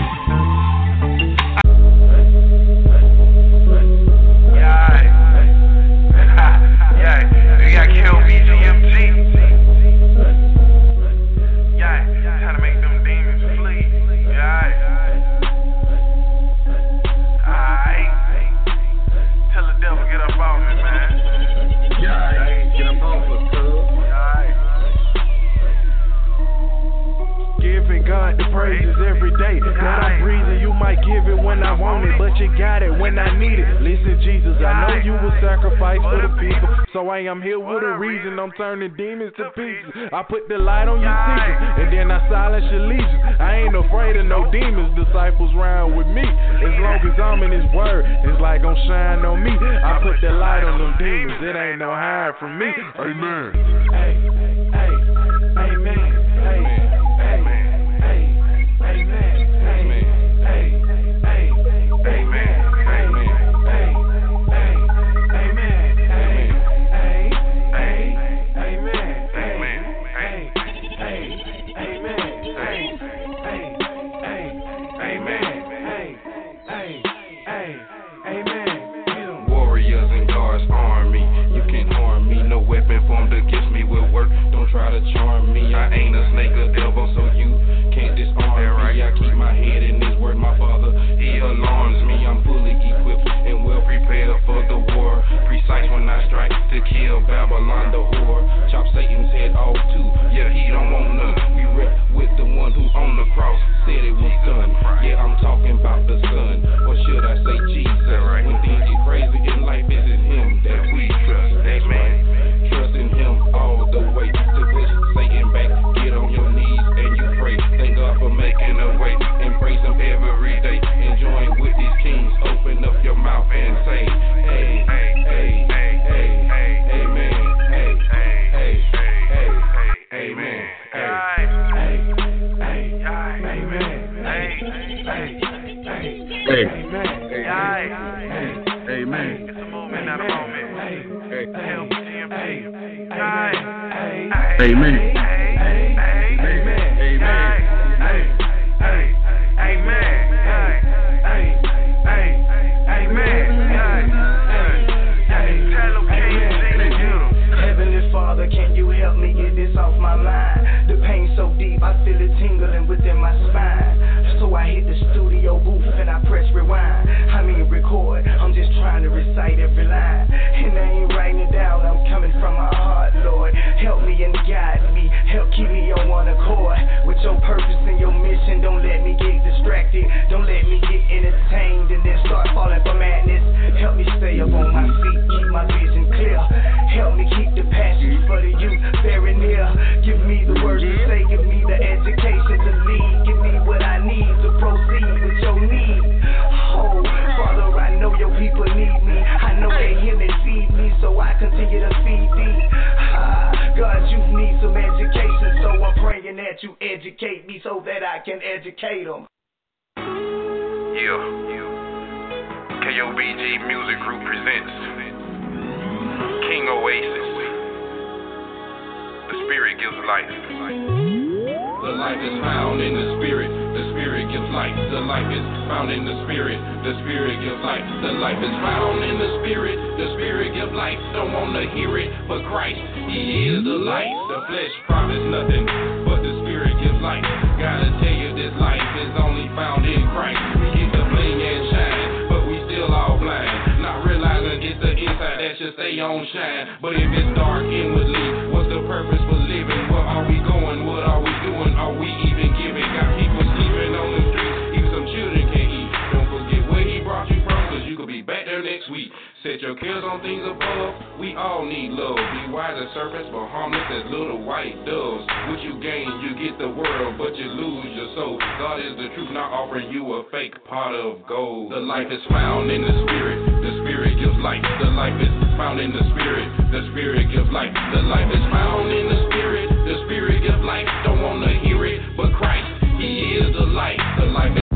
Praises every day that I'm breathing. You might give it when I want it, but you got it when I need it. Listen, Jesus, I know you will sacrifice for the people, so I am here with a reason. I'm turning demons to pieces. I put the light on your teachers, and then I silence your legions. I ain't afraid of no demons. Disciples round with me. As long as I'm in His word, it's like gon' shine on me. I put the light on them demons. It ain't no hide from me. Amen. Hey, hey, amen. Hey. Try to charm me. I ain't a snake or devil, so you can't disarm me. I keep my head in His word. My Father, He alarms me. I'm fully equipped and well prepared for the war. Precise when I strike to kill Babylon the whore. Chop Satan's head off too. Yeah, he don't want none. We rep with the one who on the cross said it was done. Yeah, I'm talking about the Son, or should I say Jesus? When things get crazy in life, it's in Him that we trust. Amen. Trust in Him all the way. Satan back, get on your knees and you pray. Thank God for making a way. Embrace Him every day. Enjoying with these kings. Open up your mouth and say, hey, hey, hey, hey, hey, amen. Hey, hey, hey, hey, amen. Hey, hey, hey, amen. Hey, hey, hey, amen. Hey, amen. It's a moment, not a moment. Hey, help G M P. Hey, amen. Amen. Heavenly Father, can you help me get this off my mind? The pain so deep, I feel it tingling within my spine. So I hit the studio booth and I press rewind. I mean record, I'm just trying to recite every line. And I ain't writing it down, I'm coming from my heart, Lord. Help me and guide me, help keep me on one accord. With your purpose and your mission, don't let me get distracted. Don't let me get entertained and then start falling for madness. Help me stay up on my feet, keep my vision clear. Help me keep the passion for the youth very near. Give me the words to say, give me the education to lead. Give me what I need to proceed with your need. Oh, Father, I know your people need me. I know they hear me, feed me, so I continue to feed thee. Ah, God, you need some education, so I'm praying that you educate me so that I can educate them. Yeah, K O B G Music Group presents King Oasis. The Spirit gives life. The life is found in the Spirit. The Spirit gives life. The life is found in the Spirit. The Spirit gives life. The life is found in the Spirit. The Spirit gives life. Don't want to hear it, but Christ, He is the light. The flesh profits nothing, but the Spirit gives life. Gotta tell you, this life is only found in Christ. We get the bling and shine, but we still all blind. Not realizing it's the inside that should stay on shine. But if it's dark inwardly, what's the purpose for living? Where are we going? What are we doing? Are we even giving? Got people sleeping on the streets, even some children can't eat. Don't forget where He brought you from, cause you could be back there next week. Set your cares on things above. We all need love. Be wise as serpents, but harmless as little white doves. What you gain, you get the world, but you lose your soul. God is the truth, not offering you a fake pot of gold. The life is found in the spirit. The spirit gives life. The life is found in the spirit. The spirit gives life. The life is found in the spirit. The spirit gives life. Don't wanna hear it, but Christ, He is the light. The life is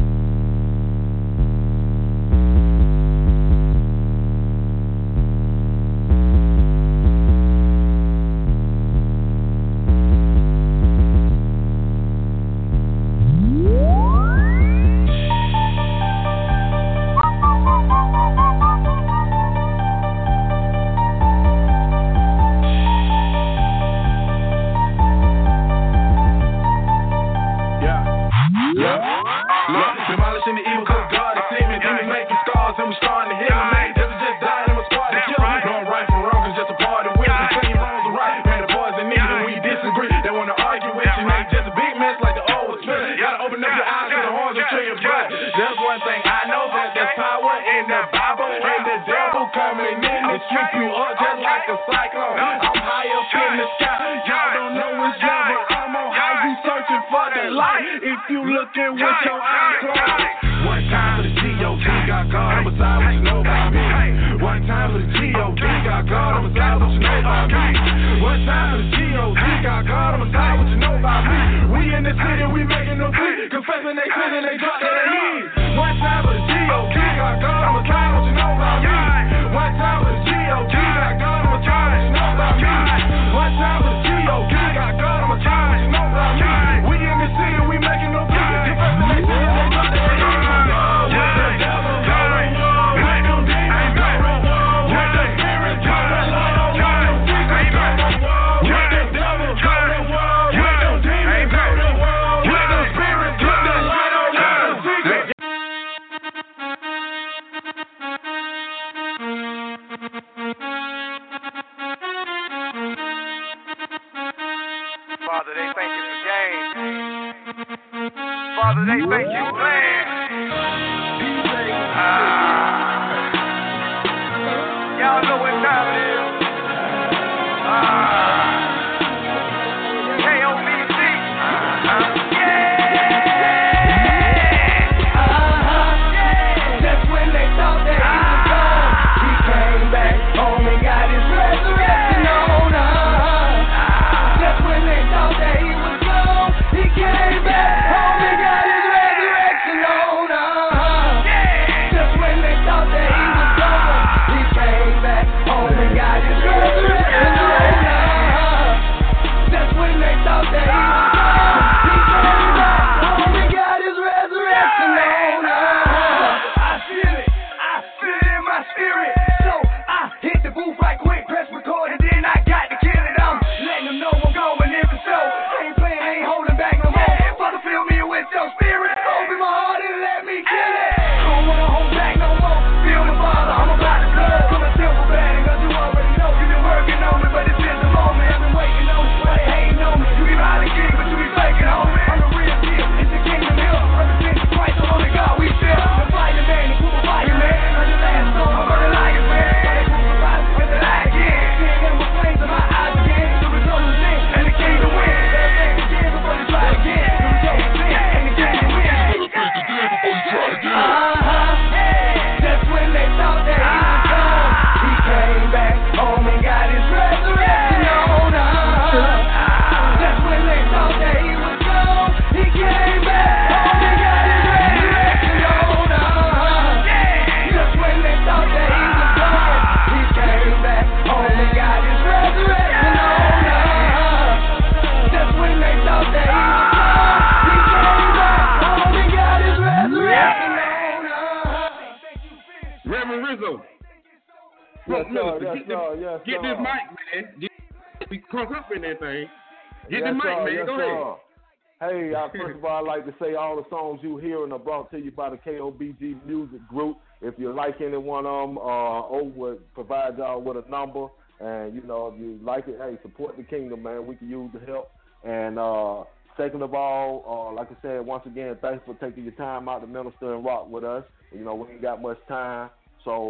Yes, sir, yes, get, sir, this, yes, get sir. this mic, man. Get, we crunk up in that thing. Get yes, the mic, sir, man. yes, Go sir. ahead. Hey, uh, first of all, I'd like to say all the songs you hearing are brought to you by the K O B G Music Group. If you like any one of them, uh, O would provide y'all with a number. And, you know, if you like it, hey, support the kingdom, man. We can use the help. And uh, second of all, uh, like I said, once again, thanks for taking your time out to minister and rock with us. You know, we ain't got much time. So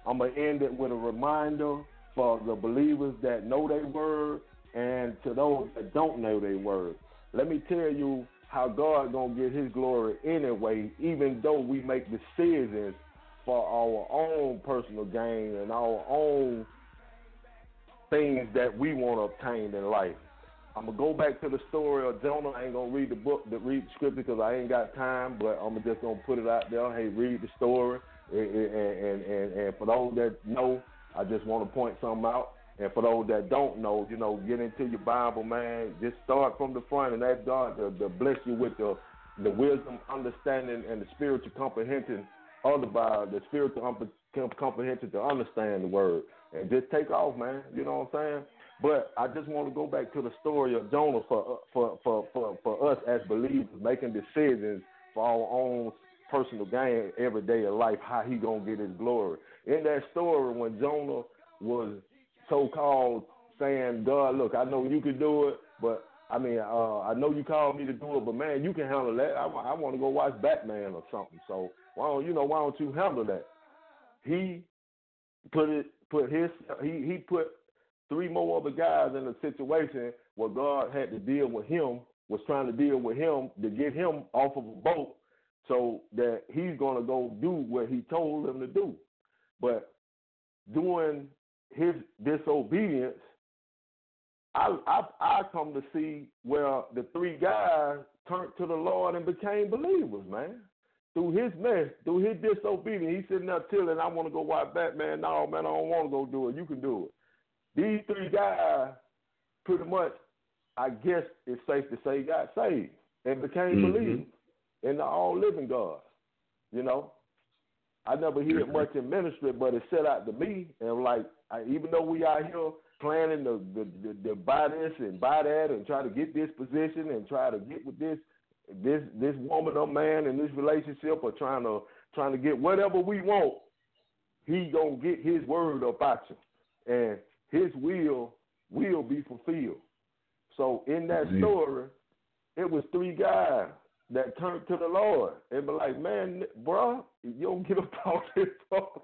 I'm going to end it with a reminder for the believers that know their word and to those that don't know their word. Let me tell you how God going to get his glory anyway, even though we make decisions for our own personal gain and our own things that we want to obtain in life. I'm going to go back to the story of Jonah. I ain't going to read the book, to read the scripture because I ain't got time, but I'm just going to put it out there. Hey, read the story. And, and, and, and for those that know, I just want to point something out. And for those that don't know, you know, get into your Bible, man. Just start from the front and ask God to, to bless you with the, the wisdom, understanding, and the spiritual comprehension of the Bible, the spiritual comprehension to understand the word. And just take off, man. You know what I'm saying? But I just want to go back to the story of Jonah for for for for, for us as believers making decisions for our own personal gain every day of life, how he gonna get his glory. In that story, when Jonah was so-called saying, God, look, I know you can do it, but I mean, uh, I know you called me to do it, but man, you can handle that. I, I want to go watch Batman or something. So why don't you know? Why don't you handle that? He put it, put his, he he put three more other guys in a situation where God had to deal with him, was trying to deal with him to get him off of a boat so that he's going to go do what he told him to do. But doing his disobedience, I, I, I come to see where the three guys turned to the Lord and became believers, man. Through his mess, through his disobedience, he's sitting there chilling, I want to go watch Batman. No, man, I don't want to go do it. You can do it. These three guys, pretty much, I guess it's safe to say, got saved and became mm-hmm. believers in the all-living God. You know, I never hear it much in ministry, but it set out to me. And like, I, even though we out here planning to, to, to, to buy this and buy that and try to get this position and try to get with this this this woman or man in this relationship or trying to trying to get whatever we want, he gonna get his word up at you. And his will will be fulfilled. So in that mm-hmm. story, it was three guys that turned to the Lord and be like, man, bro, you don't get up off this boat.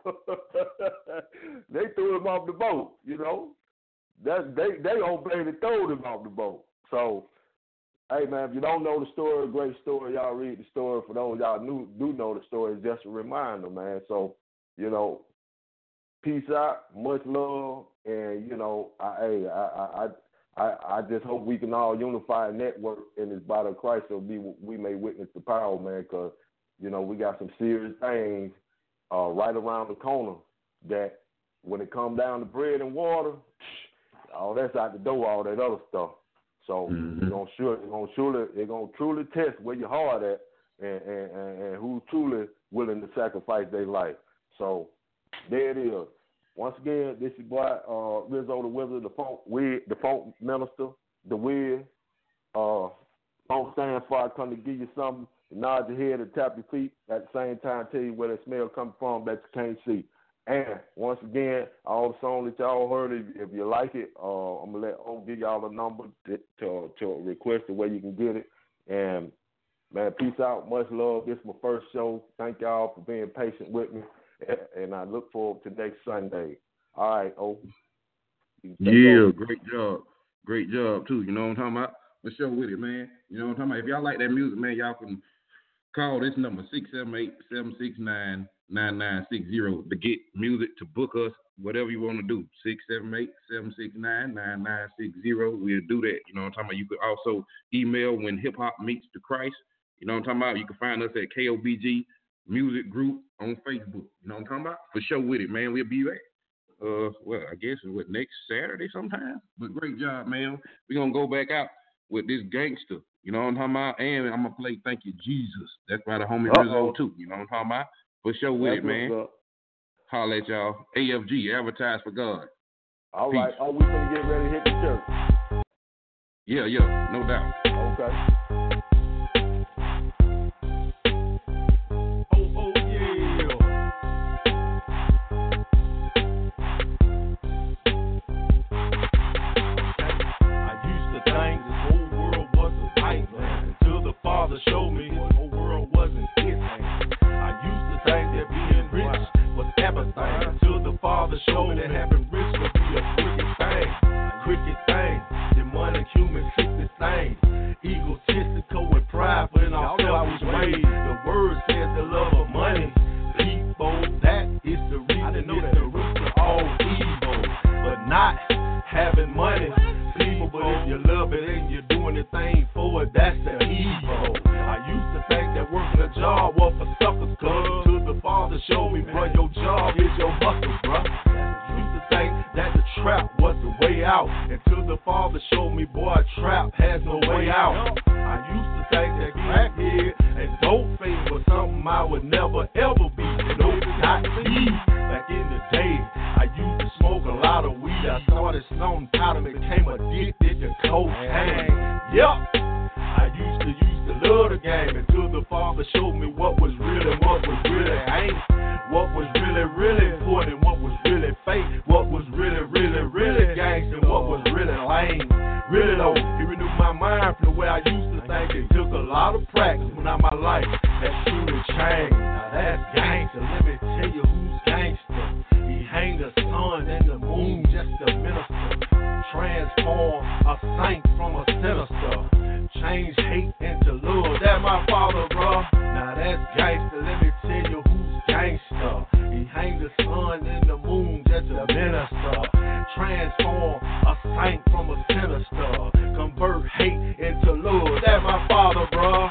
They threw him off the boat, you know. That they they obeyed and threw him off the boat. So, hey, man, if you don't know the story, great story. Y'all read the story. For those y'all knew, do know the story, it's just a reminder, man. So, you know, peace out, much love, and you know, I, hey, I, I, I, I just hope we can all unify and network in this body of Christ, so we we may witness the power, man. Because you know we got some serious things uh, right around the corner that when it comes down to bread and water, all that's out the door, all that other stuff. So mm-hmm. it's gonna sure, it's gonna surely, it's gonna truly test where your heart at and, and, and, and who's truly willing to sacrifice their life. So there it is. Once again, this is boy uh, Rizzo the Wizard, the funk, we, the funk minister, the Wiz. Uh, funk stand for I come to give you something, nod your head and tap your feet. At the same time, tell you where the smell comes from that you can't see. And once again, all the songs that y'all heard, if, if you like it, uh, I'm gonna let O give y'all a number to, to to request the way you can get it. And man, peace out, much love. This is my first show. Thank y'all for being patient with me, and I look forward to next Sunday. All right, O. Yeah, great job, great job too. You know what I'm talking about? Let's show with it, man. You know what I'm talking about? If y'all like that music, man, y'all can call this number six seven eight, seven six nine, nine nine six zero to get music, to book us, whatever you want to do. six seven eight, seven six nine, nine nine six zero. We'll do that. You know what I'm talking about? You could also email When Hip Hop Meets the Christ. You know what I'm talking about? You can find us at K O B G Music Group on Facebook. You know what I'm talking about? For sure with it, man. We'll be back. Uh, well, I guess what, next Saturday sometime. But great job, man. We're gonna go back out with this gangster. You know what I'm talking about? And I'm gonna play Thank You Jesus. That's by the homie Rizzo too. You know what I'm talking about? For sure with That's it, man. Holla at y'all. A F G, Advertise for God. All Peace. right. Oh, we gonna get ready to hit the church. Yeah, yeah, no doubt. Okay. Show me the whole world wasn't his thing. I used to think that being rich was everything until the that having rich will be a cricket thing. Cricket thing. Demonic human sickness thing. Egotistical and prideful in our selfish ways. The word says the love of money. People, that is the reason it's the root of all evil. But not having money. People, but if you love it and you're doing the thing for it, that's the evil. I used to think that working a job was for suckers, cuz till the Father showed me, bro, your job is your hustle, bro. Used to think that the trap was the way out, until the Father showed me, boy, a trap has no way out. I used to think that crackhead and dope fiend was something I would never ever be. No, not me. Back in the day, I used to smoke a lot of weed. I started snorting powder, became addicted to cocaine. Yup. I used to used to love the game until the Father showed me what was real and what was really ain't. What was really, really important, what was really fake, what was really, really, really gangsta, and what was really lame. Really though, he renewed my mind from the way I used to think. It took a lot of practice, but now my life has truly changed. Now that's gangsta. Let me tell you who's gangsta. He hang the sun and the moon just to minister. Transform a saint from a sinister. Change hate into love. That's my Father, bro. Now that's gangsta. Let me tell you who's gangsta. He hang the sun and the moon just to minister. Transform a saint from a sinister. Convert hate into love. That's my Father, bro.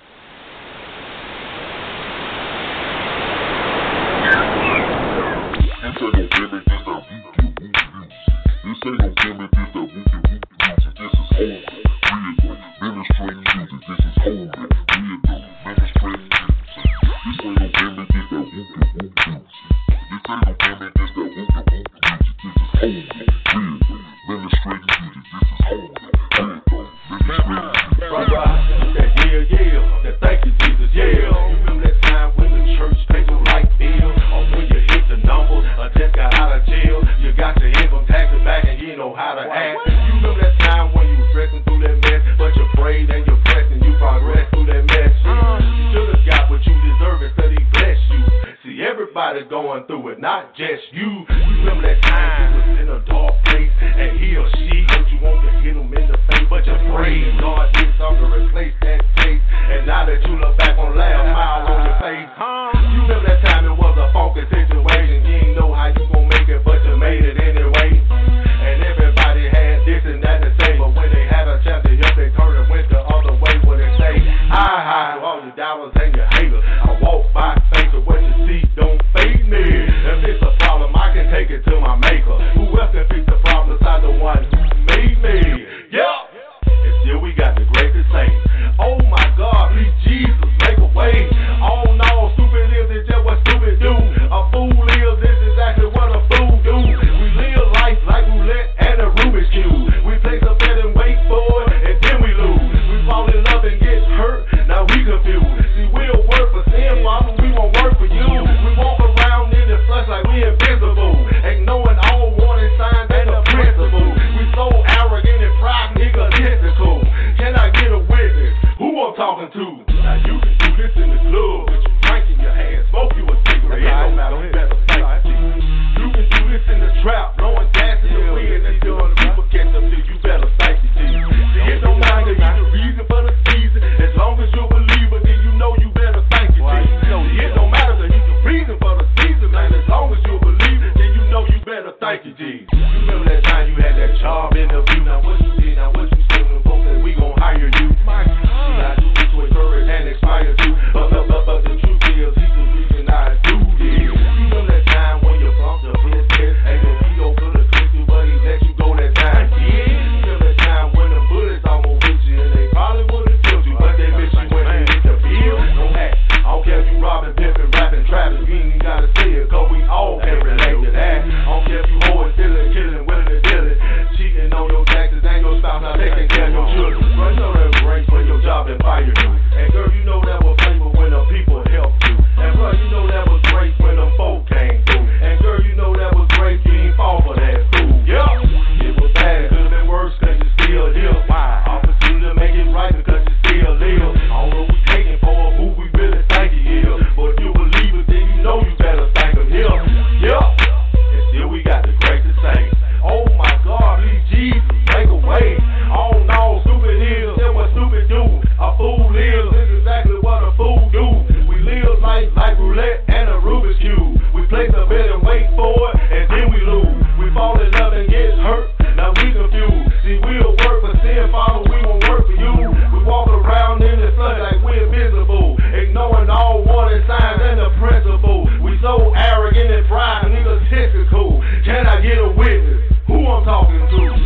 This ain't no gimmick, this that whoopie whoopie music. This is holy, real, ministering music. This is holy, real, ministering music. This ain't no gimmick, this that whoopie whoopie music. This ain't no gimmick, this that whoopie whoopie music. This is holy, real, ministering music. This is holy, real, ministering music. Right, right. That yeah, yeah. That thank you, Jesus, yeah. You remember that time when the church paid your light bill? Or when you hit the number, or just got out of jail? You got your income taxes back and you know how to act. You remember that time when you was dressing through that mess, but you prayed and you pressed and you progressed through that mess. You should've got what you deserve instead he blessed you. See, everybody going through it, not just you. You remember that time you was in a dark place and he or she don't you want to hit him in the face, but you prayed God did something to replace that taste. And now that you look back on last mile on your face, you remember that time it was a funky situation. You didn't know how you gon' make it, but you made it anyway. And everybody had this and that to say, but when they had a chance to help, they turned and went the other way. What they say, hi hi, all your doubters and your haters. I walk by faith, so what you see don't fade me. If it's a problem, I can take it to my maker. Who else can fix the problem besides the one who made me? Yeah. And still we got the grace to say, oh my God, please Jesus, make a way. Oh no, stupid is it just what stupid do. A fool is this exactly what a fool do. We live life like roulette and a Rubik's Cube. We place a bet and wait for it, and then we lose. We fall in love and get hurt, now we confused. See, we'll work for sin, Father, we won't work for you. We walk around in the flesh like we invisible, ignoring all warning signs and the principle. We so arrogant and pride, egotistical. Can I get a witness? Who I'm talking to? Now you can do this in the club with your drink in your hand, smoke you a cigarette. It don't matter, you better thank you. You can do this in the trap, blowing gas in the wind and doing the people catch up to you. Better thank you, Jesus. See, it don't matter if you're the reason for the season, as long as you're a believer, then you know you better thank you, Jesus. See, it don't matter if you're the reason for the season, man, as long as you're a believer, then you know you better thank you, Jesus. You remember that time you had that job interview? Now what you did, now what you said when folks said we gon' hire you? See, I do this to encourage and inspire you, but, but, but, but the truth is, he's the reason I do this. You remember that time when you bumped the business, and your ego could've twist you, but he let you go that time? Yeah. You remember that time when the bullets almost hit you, and they probably would've killed you, but they missed you when they hit the field? No hat, I don't care if you robbing, pimping, rapping, trapping, you ain't even gotta say it, cause we all can relate to that. I don't care if you holding, stealing, killing, willing and dealing, cheating on your taxes and your spouse, now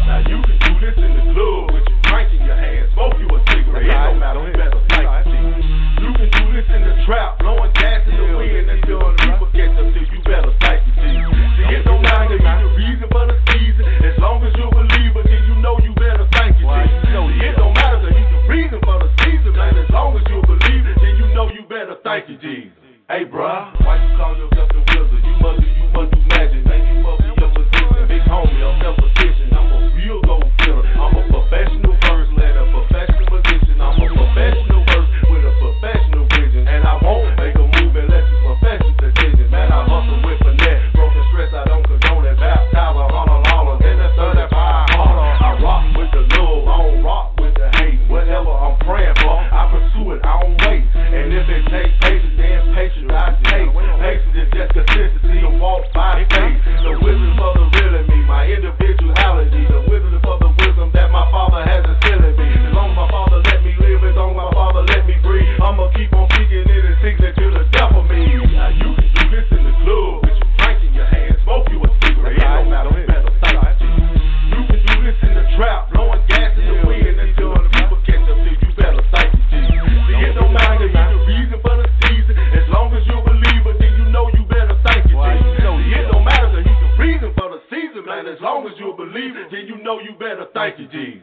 Now you can do this in the club with your drink in your hand, smoke you a cigarette. It don't matter, you better thank you, Jesus. You can do this in the trap, blowing gas in the wind until the people catch up to you. Better thank you, Jesus. See, it don't matter, you the reason for the season. As long as you're a believer, then you know you better thank you, Jesus. See, it don't matter, you the reason for the season, man. As long as you're a believer, then you know you better thank you, Jesus. Hey, bruh, why you call yourself the wizard? You must do, you must do magic, man. You must be your position. Big homie, I'm self-sufficient. I'm a real gold killer. I'm a professional verse letter, professional musician. I'm a professional verse with a professional vision. And I won't make a move unless it's professional decision. Man, I hustle with finesse. Broken stress, I don't condone it. Baptize a hundred dollars in the thirty-five hundred. I rock with the love, I don't rock with the hate. Whatever I'm praying for, I pursue it, I don't wait. And if it takes patience, then patience I take. Patience is just consistency and walk by faith. The wisdom for the real in me, my individuality. The wisdom for the wisdom that my father has instilled in me. As long as my father let me live, as long as my father let me breathe, I'ma keep on speaking it and singing it to the death of me. Now you can do this in the club with your drink in your hand, smoke you a cigarette. It don't matter, you better thank you. You can do this in the trap, blowing gas in the wind until the people catch up to you. Better thank you, Jesus. See, it don't matter, you the reason for the season. As long as you're a believer, then you know you better thank you, Jesus. See, it don't matter, you the reason for the season, man. As long as you're a believer, then you know you better thank you, Jesus.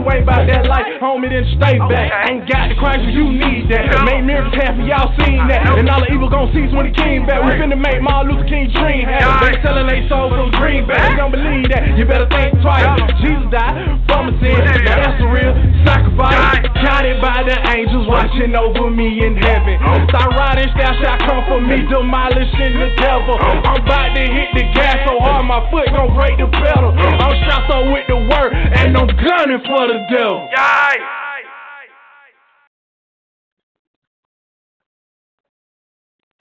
you ain't about that life, homie, then stay back. Ain't got the Christ, you need that. Made miracles happen, y'all seen that. And all the evil gon' cease when he came back. We finna make Martin Luther King dream happen. They selling they soul for greenback. You don't believe that, you better think twice. Jesus died from a sin, now that's a real sacrifice. Counted by the angels watching over me in heaven. Start riding, style shot come for me, demolishing the devil. I'm about to hit the gas so hard my foot gon' break the pedal. I'm strapped up with the word and I'm gunning for the devil.